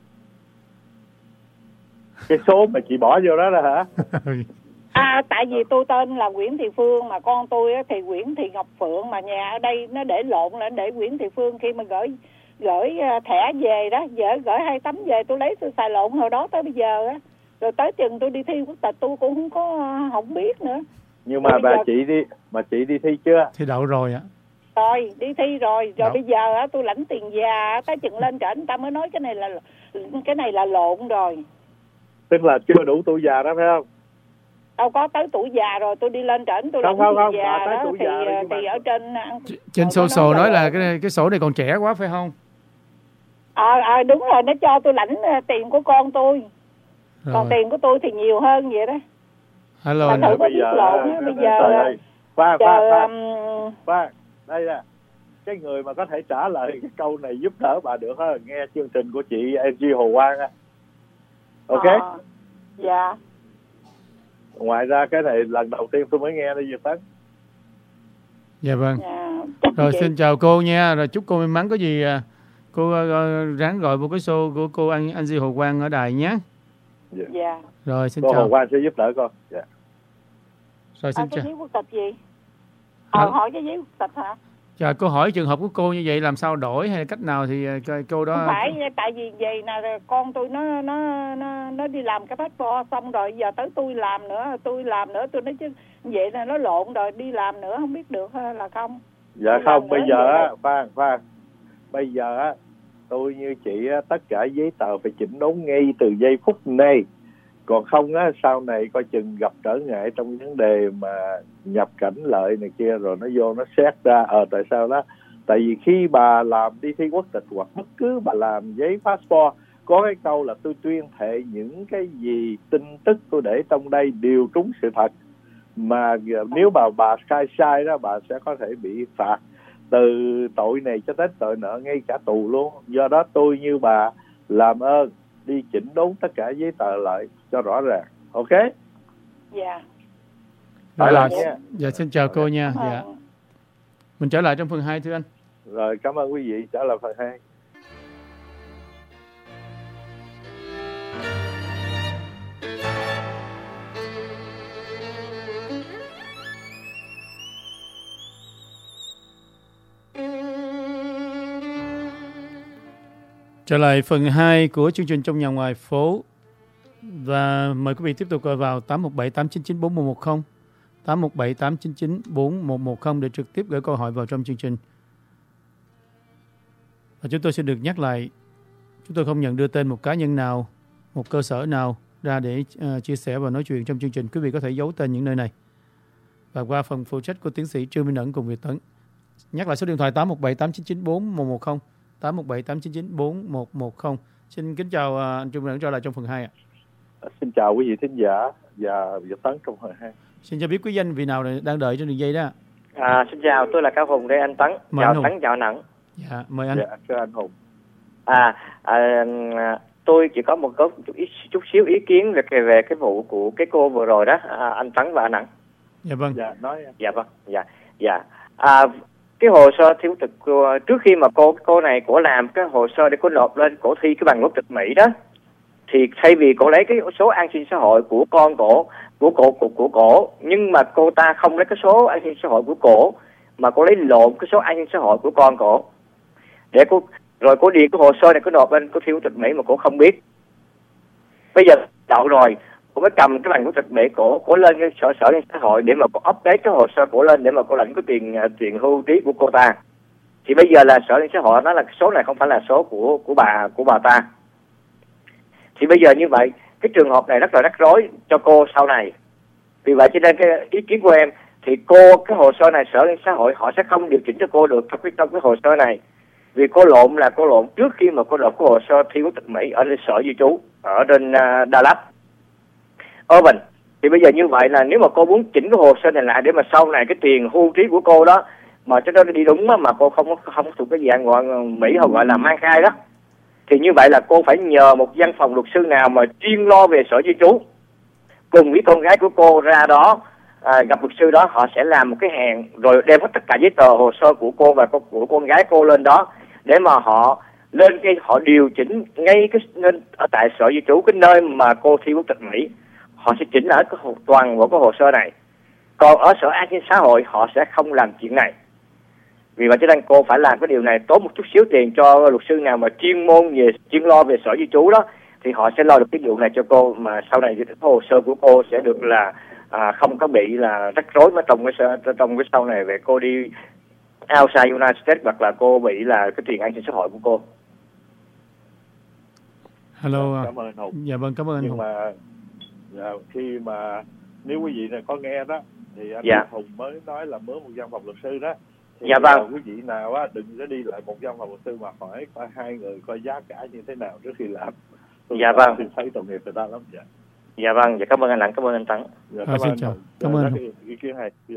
Cái số mà chị bỏ vô đó là hả? À, tại vì tôi tên là Nguyễn Thị Phương mà con tôi thì Nguyễn Thị Ngọc Phượng, mà nhà ở đây nó để lộn là để Nguyễn Thị Phương. Khi mà gửi gửi thẻ về đó, giờ gửi hai tấm về tôi lấy tôi xài lộn hồi đó tới bây giờ á. Rồi tới chừng tôi đi thi quốc tịch tôi cũng không có không biết nữa. Nhưng mà bà giờ... chị đi mà chị đi thi chưa? Thi đậu rồi ạ. Rồi đi thi rồi, rồi đậu. Bây giờ á tôi lãnh tiền già, tới chừng lên trển người ta mới nói cái này là cái này là lộn rồi. Tức là chưa đủ tuổi già đó phải không? Đâu có, tới tuổi già rồi tôi đi lên trển tôi lãnh tiền không, già tới đó tuổi thì, già thì, thì ở trên trên sổ sổ nói là cái cái sổ này còn trẻ quá phải không? À, à đúng rồi, nó cho tôi lãnh tiền của con tôi. Rồi. Còn tiền của tôi thì nhiều hơn vậy đó. Hello. Thử bây giờ lộn, bây giờ Khoan, chờ, khoan, um... khoan, đây nè, cái người mà có thể trả lời cái câu này giúp đỡ bà được ha, nghe chương trình của chị Angie Hồ Quang á. Ok? À, dạ. Ngoài ra cái này lần đầu tiên tôi mới nghe đây Việt Tấn. Dạ vâng. Dạ, rồi chị. Xin chào cô nha, rồi chúc cô may mắn. Có gì cô uh, ráng gọi vô cái show của cô Angie Hồ Quang ở đài nhé. Dạ. Dạ. Rồi xin cô chào. Hồ Quang sẽ giúp đỡ con. Dạ. Rồi xin à, chào. Cái giấy quốc tịch gì? Ờ, hỏi cái giấy quốc tịch hả? Dạ, cô hỏi trường hợp của cô như vậy làm sao đổi hay cách nào thì cô đó. Không phải, tại vì vậy là con tôi nó nó nó nó đi làm cái passport xong rồi giờ tới tôi làm nữa, tôi làm nữa tôi nói chứ vậy là nó lộn rồi, đi làm nữa không biết được hay là không. Dạ đi không, bây giờ á, khoan khoan. Bây giờ á, tôi như chị á, tất cả giấy tờ phải chỉnh đốn ngay từ giây phút này. Còn không á, sau này coi chừng gặp trở ngại trong vấn đề mà nhập cảnh lợi này kia, rồi nó vô nó xét ra ờ à, tại sao đó. Tại vì khi bà làm đi thi quốc tịch hoặc bất cứ bà làm giấy passport, có cái câu là tôi tuyên thệ những cái gì tin tức tôi để trong đây đều trúng sự thật. Mà nếu mà bà khai sai đó, bà sẽ có thể bị phạt từ tội này cho đến tội nợ, ngay cả tù luôn. Do đó tôi như bà làm ơn đi chỉnh đốn tất cả giấy tờ lại cho rõ ràng. Ok? Dạ. Rồi là, dạ xin chào cô nha. Dạ. Mình trở lại trong phần hai thưa anh. Rồi, cảm ơn quý vị. Trở lại phần hai. Trở lại phần hai của chương trình Trong Nhà Ngoài Phố. Và mời quý vị tiếp tục gọi vào tám một bảy tám chín chín bốn một một không, tám một bảy tám chín chín bốn một một không để trực tiếp gửi câu hỏi vào trong chương trình. Và chúng tôi sẽ được nhắc lại, chúng tôi không nhận đưa tên một cá nhân nào, một cơ sở nào ra để uh, chia sẻ và nói chuyện trong chương trình. Quý vị có thể giấu tên những nơi này. Và qua phần phụ trách của tiến sĩ Trương Minh Ẩn cùng Việt Tấn. Nhắc lại số điện thoại tám một bảy tám chín chín bốn một một không, tám một bảy tám chín chín bốn một một không. Xin kính chào uh, anh Trương Minh Ẩn trở lại trong phần hai ạ. Xin chào quý vị thính giả và Việt Tấn trong phần hai. Xin cho biết quý danh vị nào đang đợi trên đường dây đó. À, xin chào, tôi là Cao Hùng đây anh Tấn. Mời chào anh Tấn, chào anh Ẩn. Dạ, mời anh. Dạ, chào anh Hùng. À, à, tôi chỉ có một chút, chút xíu ý kiến về cái, về cái vụ của cái cô vừa rồi đó, à, anh Tấn và anh Ẩn. Dạ vâng. Dạ, nói. Dạ vâng, dạ, dạ. À, cái hồ sơ thi quốc tịch của, trước khi mà cô cô này cổ làm cái hồ sơ để cô nộp lên cổ thi cái bằng quốc tịch Mỹ đó, thì thay vì cổ lấy cái số an sinh xã hội của con cổ của cổ của, của cổ nhưng mà cô ta không lấy cái số an sinh xã hội của cổ mà cô lấy lộn cái số an sinh xã hội của con cổ để cô rồi cô điền cái hồ sơ này cô nộp lên cô thi quốc tịch Mỹ mà cô không biết. Bây giờ đậu rồi cô mới cầm cái bằng quốc tịch Mỹ cổ cổ lên cái sở sở xã hội để mà cô update cái hồ sơ cổ lên để mà cô lãnh cái tiền tiền hưu trí của cô ta. Thì bây giờ là sở liên xã hội nói là cái số này không phải là số của của bà của bà ta. Thì bây giờ như vậy cái trường hợp này rất là rắc rối cho cô sau này. Vì vậy cho nên cái ý kiến của em thì cô cái hồ sơ này sở liên xã hội họ sẽ không điều chỉnh cho cô được trong cái trong cái hồ sơ này. Vì cô lộn là cô lộn trước khi mà cô nộp cái hồ sơ thi quốc tịch Mỹ ở trên sở di trú ở trên uh, Dallas, Urban. Thì bây giờ như vậy là nếu mà cô muốn chỉnh cái hồ sơ này lại để mà sau này cái tiền hưu trí của cô đó mà cho nó đi đúng mà cô không không thuộc cái dạng gọi Mỹ họ gọi là mang khai đó, thì như vậy là cô phải nhờ một văn phòng luật sư nào mà chuyên lo về sở di trú cùng với con gái của cô ra đó à, gặp luật sư đó, họ sẽ làm một cái hẹn rồi đem hết tất cả giấy tờ hồ sơ của cô và của con gái cô lên đó để mà họ lên cái họ điều chỉnh ngay cái nên ở tại sở di trú cái nơi mà cô thi quốc tịch Mỹ, họ sẽ chỉnh ở cái hồ, toàn bộ cái hồ sơ này. Còn ở sở an sinh xã hội họ sẽ không làm chuyện này. Vì vậy cho nên cô phải làm cái điều này, tốn một chút xíu tiền cho luật sư nào mà chuyên môn về chuyên lo về sở di trú đó, thì họ sẽ lo được cái vụ này cho cô, mà sau này cái hồ sơ của cô sẽ được là à, không có bị là rắc rối mà trong cái trong cái sau này về cô đi outside United States hoặc là cô bị là cái tiền an sinh xã hội của cô. Hello. Cảm ơn Hùng. Dạ vâng, cảm ơn anh Nhưng Hùng. mà dạ, khi mà nếu quý vị này có nghe đó thì anh dạ. Hùng mới nói là mướn một văn phòng luật sư đó. Thì dạ vâng. quý vị nào á đừng có đi lại một văn phòng luật sư mà hỏi coi hai người coi giá cả như thế nào trước khi làm. Tôi dạ vâng. Tôi thấy tội nghiệp người ta lắm. Dạ. Dạ vâng, dạ cảm ơn anh Lãnh, cảm ơn anh Tấn. Dạ, à, xin chào. Cảm dạ, ơn. Ý kiến hay. Dạ.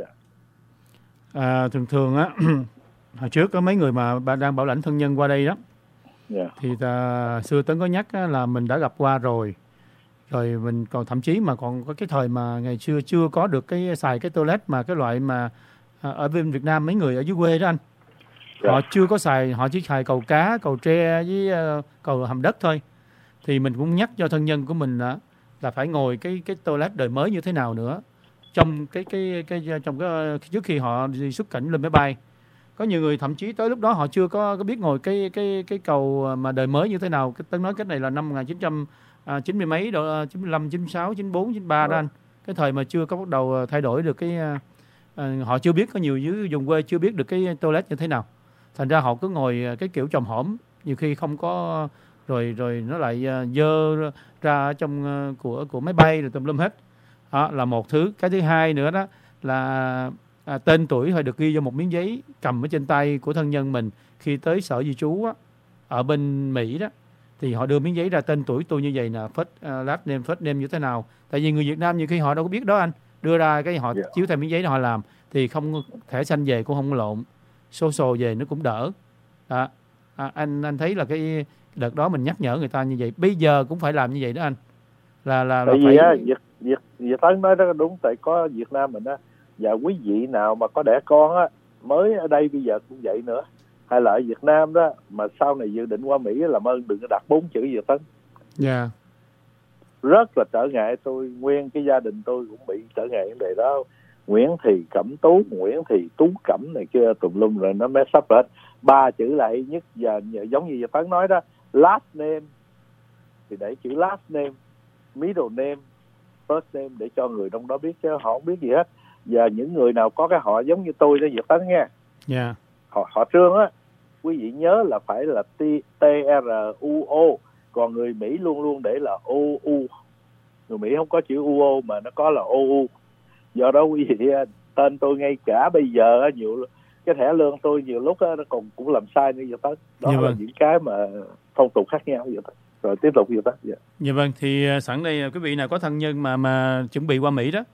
À, thường thường á hồi trước có mấy người mà bạn đang bảo lãnh thân nhân qua đây đó. Yeah. Thì ta, xưa Tấn có nhắc là mình đã gặp qua rồi. Rồi mình còn thậm chí mà còn có cái thời mà ngày xưa chưa có được cái xài cái toilet mà cái loại mà ở bên Việt Nam mấy người ở dưới quê đó anh. Yeah. Họ chưa có xài, họ chỉ xài cầu cá, cầu tre với uh, cầu hầm đất thôi. Thì mình cũng nhắc cho thân nhân của mình là, là phải ngồi cái cái toilet đời mới như thế nào nữa. Trong cái cái cái, cái trong cái trước khi họ đi xuất cảnh lên máy bay. Có nhiều người thậm chí tới lúc đó họ chưa có, có biết ngồi cái cái cái cầu mà đời mới như thế nào. Cái Tấn nói cái này là năm một nghìn chín trăm chín mươi mấy độ, chín mươi lăm, chín mươi sáu, chín mươi bốn, chín mươi ba đó anh. Cái thời mà chưa có bắt đầu thay đổi được cái à, họ chưa biết, có nhiều dưới vùng quê chưa biết được cái toilet như thế nào. Thành ra họ cứ ngồi cái kiểu chòm hổm, nhiều khi không có rồi rồi nó lại dơ ra trong của của máy bay rồi tùm lum hết. Đó là một thứ. Cái thứ hai nữa đó là à, tên tuổi phải được ghi vô một miếng giấy cầm ở trên tay của thân nhân mình khi tới sở di trú á, ở bên Mỹ đó, thì họ đưa miếng giấy ra, tên tuổi tôi như vậy nè, first, uh, last name, first name như thế nào. Tại vì người Việt Nam nhiều khi họ đâu có biết đó anh, đưa ra cái họ yeah. chiếu theo miếng giấy đó họ làm, thì không thẻ xanh về cũng không lộn, social về nó cũng đỡ. Đó. À, anh anh thấy là cái đợt đó mình nhắc nhở người ta như vậy, bây giờ cũng phải làm như vậy đó anh. Là là, là tại phải... vì á, Việt Việt Việt Tấn nói đó đúng, tại có Việt Nam mình á, và quý vị nào mà có đẻ con á, mới ở đây bây giờ cũng vậy nữa, hay là ở Việt Nam đó mà sau này dự định qua Mỹ làm ơn đừng có đặt bốn chữ Việt Tấn. Dạ. Yeah. Rất là trở ngại, tôi nguyên cái gia đình tôi cũng bị trở ngại vấn đề đó. Nguyễn Thị Cẩm Tú, Nguyễn Thị Tú Cẩm này kia tùm lum rồi nó mess up hết. Ba chữ lại nhất giờ giống như Việt Tấn nói đó, last name thì để chữ last name, middle name, first name để cho người trong đó biết, chứ họ không biết gì hết. Và những người nào có cái họ giống như tôi đó Việt Tấn nha. Dạ. Yeah. Họ họ Trương á, quý vị nhớ là phải là T R U O, còn người Mỹ luôn luôn để là O U. Người Mỹ không có chữ U O mà nó có là O U. Do đó quý vị tên tôi ngay cả bây giờ nhiều cái thẻ lương tôi nhiều lúc nó còn cũng làm sai nữa Việt Tấn. Đó dạ là vâng. những cái mà phong tục khác nhau Việt Tấn. Rồi tiếp tục Việt Tấn. Dạ. Dạ vâng, thì sẵn đây quý vị nào có thân nhân mà mà chuẩn bị qua Mỹ đó,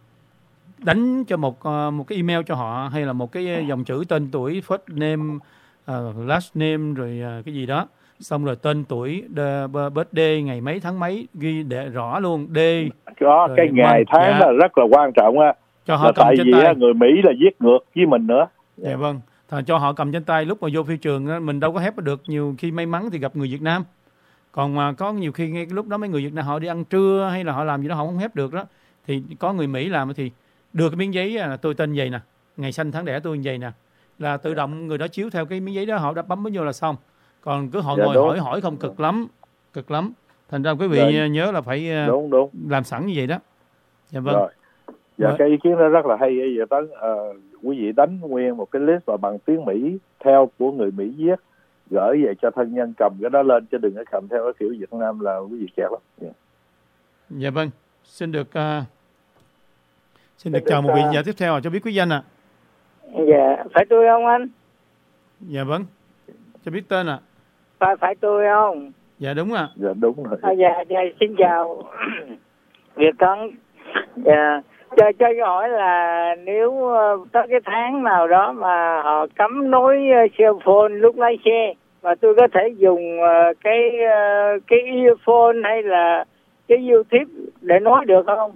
đánh cho một một cái email cho họ, hay là một cái dòng chữ tên tuổi, first name, uh, last name rồi uh, cái gì đó, xong rồi tên tuổi, birthday, ngày mấy tháng mấy ghi để rõ luôn, D có cái ngày tháng dạ. là rất là quan trọng á, cho họ cầm tại trên vì tay. Người Mỹ là viết ngược với mình nữa. Dạ, dạ vâng, Thà cho họ cầm trên tay, lúc mà vô phi trường á, mình đâu có hép được. Nhiều khi may mắn thì gặp người Việt Nam. Còn mà có nhiều khi ngay cái lúc đó mấy người Việt Nam họ đi ăn trưa hay là họ làm gì đó họ không hép được đó, thì có người Mỹ làm thì đưa cái miếng giấy là tôi tên vậy nè, ngày sinh tháng đẻ tôi như vậy nè, là tự động người đó chiếu theo cái miếng giấy đó, họ đã bấm vô là xong. Còn cứ họ Dạ, ngồi đúng. hỏi hỏi không, cực lắm, cực lắm. Thành ra quý vị Dạ. nhớ là phải uh, Đúng đúng. làm sẵn như vậy đó. Dạ vâng. Rồi. Dạ, Rồi. cái ý kiến đó rất là hay. Vậy Tấn, uh, quý vị đánh nguyên một cái list và bằng tiếng Mỹ theo của người Mỹ viết, gửi về cho thân nhân cầm cái đó lên, chứ đừng có cầm theo cái kiểu Việt Nam là quý vị kẹt lắm. Yeah. Dạ vâng. Xin được uh, xin được Xin chào được, một vị uh, giả tiếp theo à, cho biết quý danh ạ. À. Dạ, phải tôi không anh? Dạ vâng. Cho biết tên ạ. À. Phải phải tôi không? Dạ đúng ạ. À. Dạ đúng rồi. À, dạ, dạ, xin chào Việt Tấn. Dạ, cho cho câu hỏi là nếu uh, tới cái tháng nào đó mà họ cấm nối uh, cell phone lúc lái xe, và tôi có thể dùng uh, cái uh, cái earphone hay là cái YouTube để nói được không?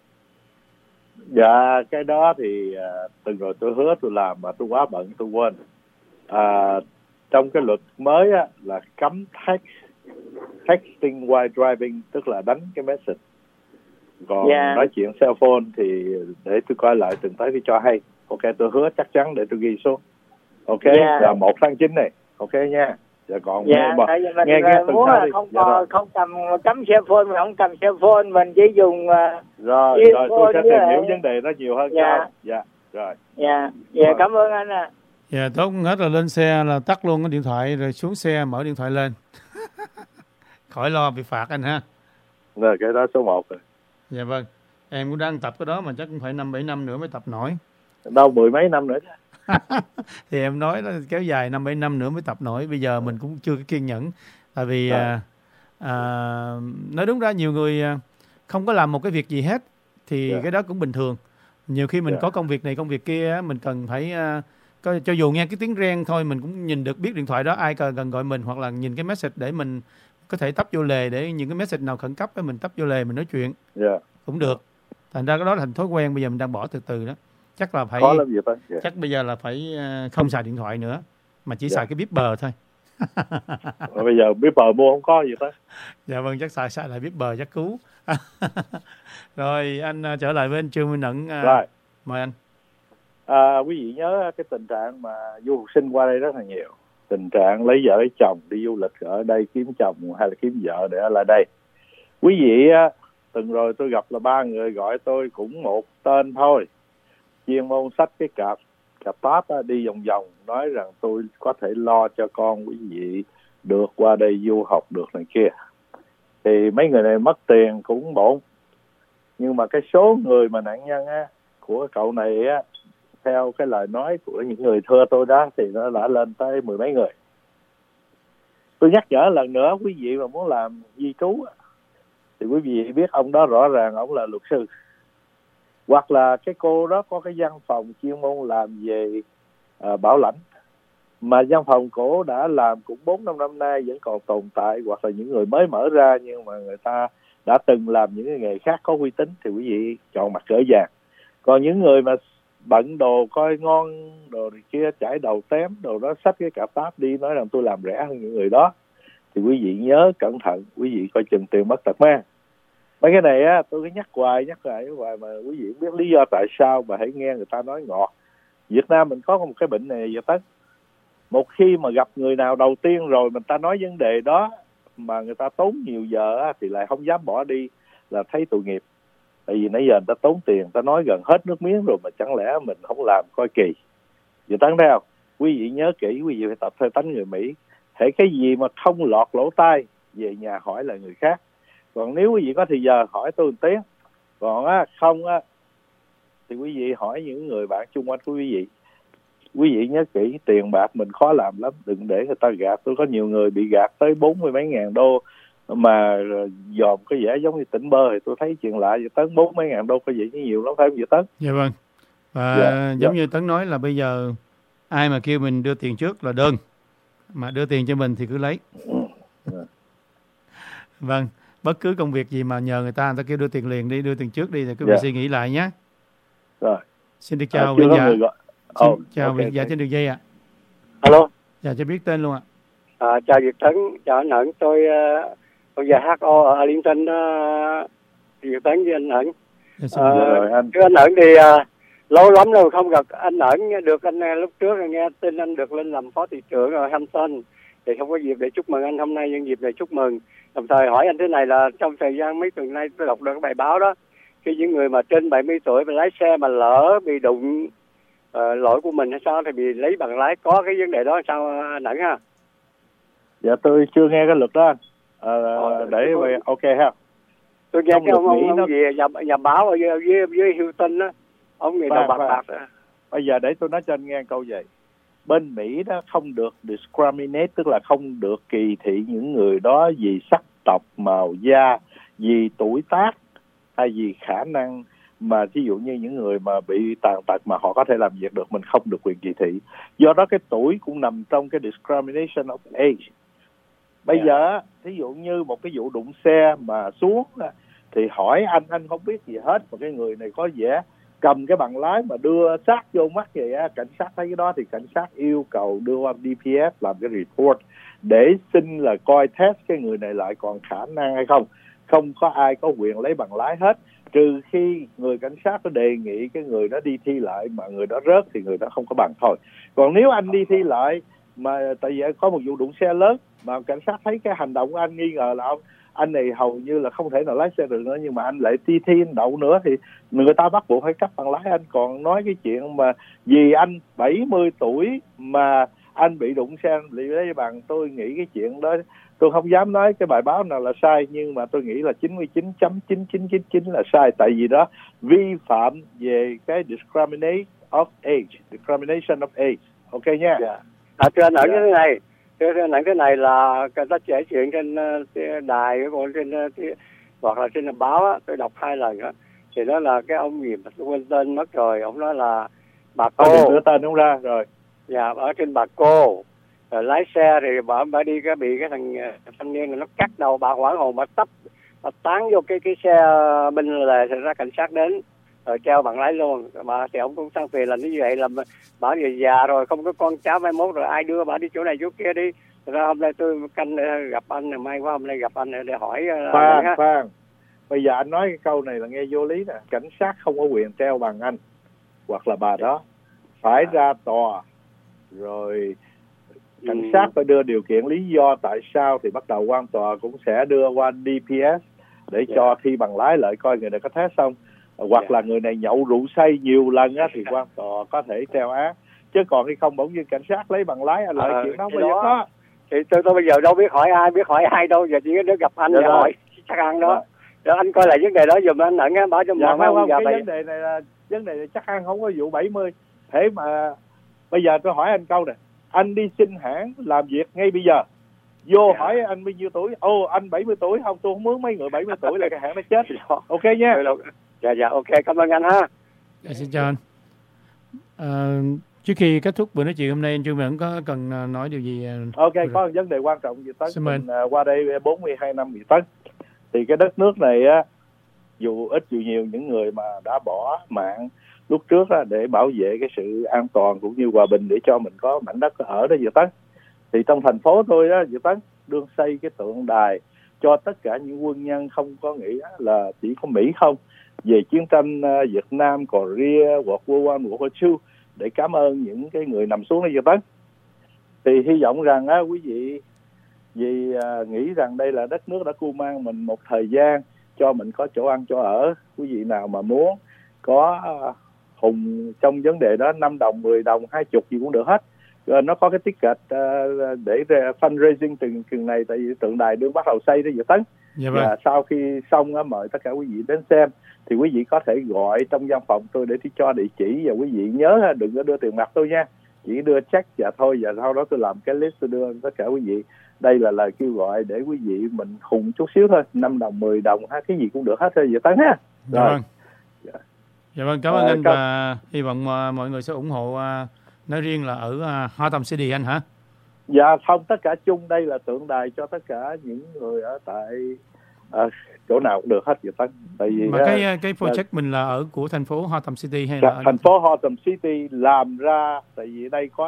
Dạ, cái đó thì uh, từng rồi tôi hứa tôi làm mà tôi quá bận tôi quên. À, trong cái luật mới á, là cấm text, texting while driving, tức là đánh cái message. Còn Yeah. nói chuyện cell phone thì để tôi coi lại từng tới tôi cho hay. Ok, tôi hứa chắc chắn để tôi ghi xuống. Ok, Yeah. là một tháng chín này. Ok nha. Dạ còn Dạ, mà, tại vì mình nghe nghe từng muốn sau là đi. không Dạ có, rồi. không cầm cấm cell phone, mình không cầm cell phone, mình chỉ dùng uh, Rồi, earphone rồi tôi sẽ với tìm lại- hiểu vấn đề đó nhiều hơn Dạ. sau. Dạ, rồi. dạ, dạ Rồi. cảm ơn anh ạ. À. Dạ tốt hết là lên xe là tắt luôn cái điện thoại, rồi xuống xe mở điện thoại lên. Khỏi lo bị phạt anh ha. Rồi, cái đó số một rồi. Dạ vâng. Em cũng đang tập cái đó mà chắc cũng phải năm bảy năm nữa mới tập nổi. Đâu mười mấy năm nữa. Thì em nói nó kéo dài năm bảy năm nữa mới tập nổi. Bây giờ mình cũng chưa có kiên nhẫn. Tại vì à, à, nói đúng ra nhiều người à, không có làm một cái việc gì hết thì Yeah. cái đó cũng bình thường. Nhiều khi mình Yeah. có công việc này công việc kia á, mình cần phải à, có, cho dù nghe cái tiếng reng thôi mình cũng nhìn được, biết điện thoại đó ai cần, cần gọi mình, hoặc là nhìn cái message để mình có thể tấp vô lề, để những cái message nào khẩn cấp ấy, mình tấp vô lề mình nói chuyện Dạ. cũng được. Thành ra cái đó là thành thói quen, bây giờ mình đang bỏ từ từ đó. Chắc là phải Khó lắm vậy ta. Dạ. chắc bây giờ là phải ờ, không xài điện thoại nữa mà chỉ Dạ. xài cái Viber thôi. Rồi bây giờ biết bờ mua không có gì ta. Dạ vâng, chắc xài xài lại Viber chắc cứu. Rồi anh ờ, trở lại với anh Trương Minh Ẩn. ờ, Rồi. Mời anh. À, quý vị nhớ cái tình trạng mà du học sinh qua đây rất là nhiều. Tình trạng lấy vợ lấy chồng đi du lịch ở đây kiếm chồng hay là kiếm vợ để ở lại đây. Quý vị á, từng rồi tôi gặp là ba người gọi tôi cũng một tên thôi, chuyên môn xách cái cặp cặp táp á, đi vòng vòng nói rằng tôi có thể lo cho con quý vị được qua đây du học được này kia. Thì mấy người này mất tiền cũng bộn, nhưng mà cái số người mà nạn nhân á, của cậu này á, theo cái lời nói của những người thưa tôi đó thì nó đã lên tới mười mấy người. Tôi nhắc nhở lần nữa, quý vị mà muốn làm di trú thì quý vị biết ông đó rõ ràng ông là luật sư, hoặc là cái cô đó có cái văn phòng chuyên môn làm về uh, bảo lãnh, mà văn phòng cổ đã làm cũng bốn năm năm nay vẫn còn tồn tại, hoặc là những người mới mở ra nhưng mà người ta đã từng làm những cái nghề khác có uy tín thì quý vị chọn mặt cỡ vàng. Còn những người mà bận đồ coi ngon đồ này kia, chải đầu tém đồ đó, xách cái cặp táp đi nói rằng tôi làm rẻ hơn những người đó thì quý vị nhớ cẩn thận, quý vị coi chừng tiền mất tật mang. Mấy cái này á tôi cứ nhắc hoài nhắc lại hoài mà quý vị biết lý do tại sao, mà hãy nghe người ta nói ngọt. Việt Nam mình có một cái bệnh này vậy Tấn, một khi mà gặp người nào đầu tiên rồi mình ta nói vấn đề đó mà người ta tốn nhiều giờ á, thì lại không dám bỏ đi, là thấy tội nghiệp. Tại vì nãy giờ người ta tốn tiền, người ta nói gần hết nước miếng rồi mà chẳng lẽ mình không làm coi kỳ. Vậy Tấn thấy không? Quý vị nhớ kỹ, quý vị phải tập theo tánh người Mỹ. Hễ cái gì mà không lọt lỗ tai, về nhà hỏi là người khác. Còn nếu quý vị có thì giờ hỏi tôi một tiếng. Còn á, không á, thì quý vị hỏi những người bạn chung quanh của quý vị. Quý vị nhớ kỹ, tiền bạc mình khó làm lắm, đừng để người ta gạt. Tôi có nhiều người bị gạt tới bốn mươi mấy ngàn đô mà dòm có vẻ giống như tỉnh bơ, thì tôi thấy chuyện lạ. Vậy Tấn, bốn mấy ngàn đô có vậy chứ nhiều lắm phải không vậy Tấn? Dạ vâng. Và Dạ, giống dạ. như Tấn nói là bây giờ ai mà kêu mình đưa tiền trước là đơn, mà đưa tiền cho mình thì cứ lấy. Vâng, bất cứ công việc gì mà nhờ người ta, người ta kêu đưa tiền liền đi, đưa tiền trước đi thì cứ Dạ. phải suy nghĩ lại nhé. Rồi. Xin được chào À, vị chưa có giả. người gọi. Xin Oh, chào ok, vị giả thank- trên đường dây ạ. Alo. Dạ, cho biết tên luôn ạ. À, chào Việt Tấn, chào anh Ẩn. Tôi uh, bây giờ hát o ở Arlington, uh, Việt Tấn với anh Ẩn. Dạ, à, rồi, anh. anh Ẩn thì uh, lâu lắm rồi không gặp anh Ẩn. Được anh lúc trước nghe tin anh được lên làm phó thị trưởng ở Hampton, thì không có dịp để chúc mừng anh. Hôm nay nhân dịp để chúc mừng. Đồng thời hỏi anh thế này là trong thời gian mấy tuần nay tôi đọc được cái bài báo đó, khi những người mà trên bảy mươi tuổi mà lái xe mà lỡ bị đụng uh, lỗi của mình hay sao thì bị lấy bằng lái, có cái vấn đề đó sao anh Ẩn ha? Dạ tôi chưa nghe cái luật đó anh. À, ờ, để tôi... ok ha. Tôi nghe trong cái ông, ông, ông nó... gì nhà, nhà báo ở dưới, dưới, dưới Houston đó, ông người nào bạc bạc đó. Bây giờ để tôi nói cho anh nghe câu vậy. Bên Mỹ đó không được discriminate, tức là không được kỳ thị những người đó vì sắc tộc, màu da, vì tuổi tác hay vì khả năng, mà ví dụ như những người mà bị tàn tật mà họ có thể làm việc được, mình không được quyền kỳ thị. Do đó cái tuổi cũng nằm trong cái discrimination of age. Bây yeah. giờ ví dụ như một cái vụ đụng xe mà xuống thì hỏi anh, anh không biết gì hết, mà cái người này có vẻ cầm cái bằng lái mà đưa sát vô mắt vậy á, cảnh sát thấy cái đó thì cảnh sát yêu cầu đưa qua đê pê ép làm cái report để xin là coi test cái người này lại còn khả năng hay không. Không có ai có quyền lấy bằng lái hết, trừ khi người cảnh sát có đề nghị cái người đó đi thi lại mà người đó rớt thì người đó không có bằng thôi. Còn nếu anh đi thi lại mà tại vì có một vụ đụng xe lớn mà cảnh sát thấy cái hành động của anh nghi ngờ là ông anh này hầu như là không thể nào lái xe được nữa, nhưng mà anh lại thi thi đậu nữa thì người ta bắt buộc phải cấp bằng lái anh. Còn nói cái chuyện mà vì anh bảy mươi tuổi mà anh bị đụng xe bị lấy bằng, tôi nghĩ cái chuyện đó tôi không dám nói cái bài báo nào là sai, nhưng mà tôi nghĩ là chín mươi chín phẩy chín chín chín chín là sai, tại vì đó vi phạm về cái discrimination of age, discrimination of age. Ok nha. Yeah. À, thưa anh Ẩn yeah. Thế này, thưa anh Ẩn thế này là người ta kể chuyện trên uh, đài còn trên uh, hoặc là trên báo á, tôi đọc hai lần á, thì đó là cái ông gì mà tôi quên tên mất rồi, ông nói là bà cô. Tôi đưa tên ông ra rồi. Dạ, ở trên bà cô. Rồi lái xe thì bà, bà đi cái bị cái thằng thanh niên này nó cắt đầu bà, hoảng hồn bà tấp bà tán vô cái cái xe bên lề, thì ra cảnh sát đến rồi treo bằng lái luôn. Bà thì ông cũng sang phiền là như vậy, là bà về già rồi không có con cháu mai mốt rồi ai đưa bà đi chỗ này chỗ kia đi. Thật ra hôm nay tôi canh gặp anh, may quá hôm nay gặp anh để hỏi. Khoan khoan, bây giờ anh nói cái câu này là nghe vô lý nè. Cảnh sát không có quyền treo bằng anh hoặc là bà đó, phải ra tòa rồi cảnh ừ. sát phải đưa điều kiện lý do tại sao, thì bắt đầu quan tòa cũng sẽ đưa qua đê pê ét để yeah. cho thi bằng lái lại coi người này có test xong, hoặc yeah. là người này nhậu rượu say nhiều lần á, thì quan tòa có thể treo án. Chứ còn khi không bỗng nhiên cảnh sát lấy bằng lái anh lại à, chuyện đó bây giờ có. Thì tôi tôi bây giờ đâu biết hỏi ai, biết hỏi ai đâu, giờ chỉ có gặp anh để hỏi chắc ăn đó. Rồi anh coi lại vấn đề đó giùm anh Ẩn á, bảo cho dạ, mọi không, cái cái vấn đề này là vấn đề này chắc ăn không có vụ bảy mươi. Thế mà bây giờ tôi hỏi anh câu này, anh đi xin hãng làm việc ngay bây giờ, vô yeah. hỏi anh bao nhiêu tuổi, ô oh, anh bảy mươi tuổi không, tôi không mướn mấy người bảy mươi tuổi là cái hãng nó chết. Ok nha. Dạ dạ ok, cảm ơn anh ha. Dạ, xin chào anh. À, trước khi kết thúc buổi nói chuyện hôm nay, anh Trương Mỹ Ẩn có cần nói điều gì? Ok, có một vấn đề quan trọng gì tới mình uh, qua đây bốn mươi hai năm bị tấn, thì cái đất nước này á, dù ít dù nhiều những người mà đã bỏ mạng lúc trước á, để bảo vệ cái sự an toàn cũng như hòa bình để cho mình có mảnh đất ở đó Việt Tấn. Thì trong thành phố tôi đó Việt Tấn đương xây cái tượng đài cho tất cả những quân nhân, không có nghĩ là chỉ có Mỹ không, về chiến tranh uh, Việt Nam, Korea, World War One, World War Two, để cảm ơn những cái người nằm xuống đó Việt Tấn. Thì hy vọng rằng á, quý vị vì uh, nghĩ rằng đây là đất nước đã cưu mang mình một thời gian, cho mình có chỗ ăn chỗ ở. Quý vị nào mà muốn có uh, hùng trong vấn đề đó, năm đồng, mười đồng, hai chục gì cũng được hết. Rồi nó có cái ticket uh, để fundraising từng từng này, tại vì tượng đài đương bắt đầu xây đó Việt Tấn. Dạ vâng. Và sau khi xong á, mời tất cả quý vị đến xem, thì quý vị có thể gọi trong văn phòng tôi để tôi cho địa chỉ, và quý vị nhớ đừng có đưa tiền mặt tôi nha, chỉ đưa check và thôi, và sau đó tôi làm cái list tôi đưa tất cả quý vị. Đây là lời kêu gọi để quý vị mình hùng chút xíu thôi, năm đồng, mười đồng, ha, cái gì cũng được hết thôi Việt Tấn ha. Dạ vâng. Dạ. Dạ vâng, cảm ơn à, anh cảm... và hy vọng uh, mọi người sẽ ủng hộ, uh, nói riêng là ở uh, Hotham City anh hả? Dạ không, tất cả chung đây là tượng đài cho tất cả những người ở tại uh, chỗ nào cũng được hết Việt Tấn. Tại vì mà cái cái project là, mình là ở của thành phố Hotham City hay là thành phố Hotham City làm ra, tại vì đây có đất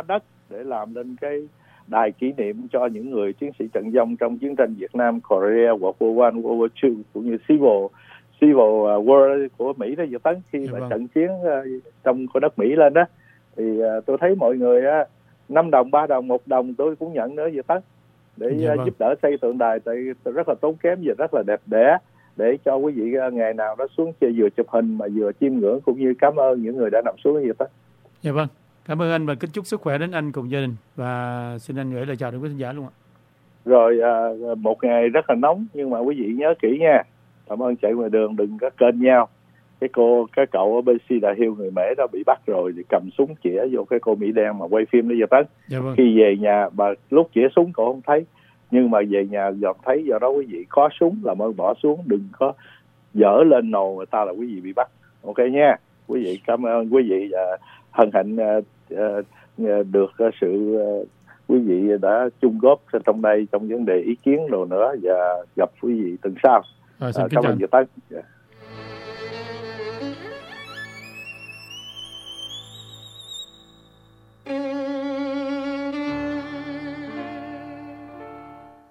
để làm lên cái đài kỷ niệm cho những người chiến sĩ trận vong trong chiến tranh Việt Nam, Korea, World War One, World War Two cũng như Civil Civil War của Mỹ đó Việt Tấn. Khi dạ mà vâng. trận chiến uh, trong của đất Mỹ lên đó thì uh, tôi thấy mọi người uh, năm đồng, ba đồng, một đồng tôi cũng nhận nữa Việt Tấn để dạ uh, vâng. giúp đỡ xây tượng đài, tại rất là tốn kém và rất là đẹp đẽ, để cho quý vị uh, ngày nào đó xuống chơi vừa chụp hình mà vừa chiêm ngưỡng cũng như cảm ơn những người đã nằm xuống Việt Tấn. Dạ vâng. Cảm ơn anh và kính chúc sức khỏe đến anh cùng gia đình, và xin anh gửi lời chào đến quý khán giả luôn ạ. Rồi uh, một ngày rất là nóng, nhưng mà quý vị nhớ kỹ nha. Cảm ơn chạy ngoài đường đừng có kênh nhau. Cái cô, cái cậu ở bên Cedar Hill người Mễ đó bị bắt rồi thì cầm súng chĩa vô cái cô Mỹ đen mà quay phim đó giờ Tấn. Dạ vâng. Khi về nhà bà lúc chĩa súng cô không thấy, nhưng mà về nhà dọn thấy, do đó quý vị có súng làm ơn bỏ xuống, đừng có dở lên nồ người ta là quý vị bị bắt. Ok nha. Quý vị cảm ơn quý vị uh, hân hạnh uh, uh, được uh, sự uh, quý vị đã chung góp trong đây trong vấn đề ý kiến đồ nữa, và gặp quý vị tuần sau. Rồi, xin À, kính cảm chào. ơn Việt Tấn. Yeah.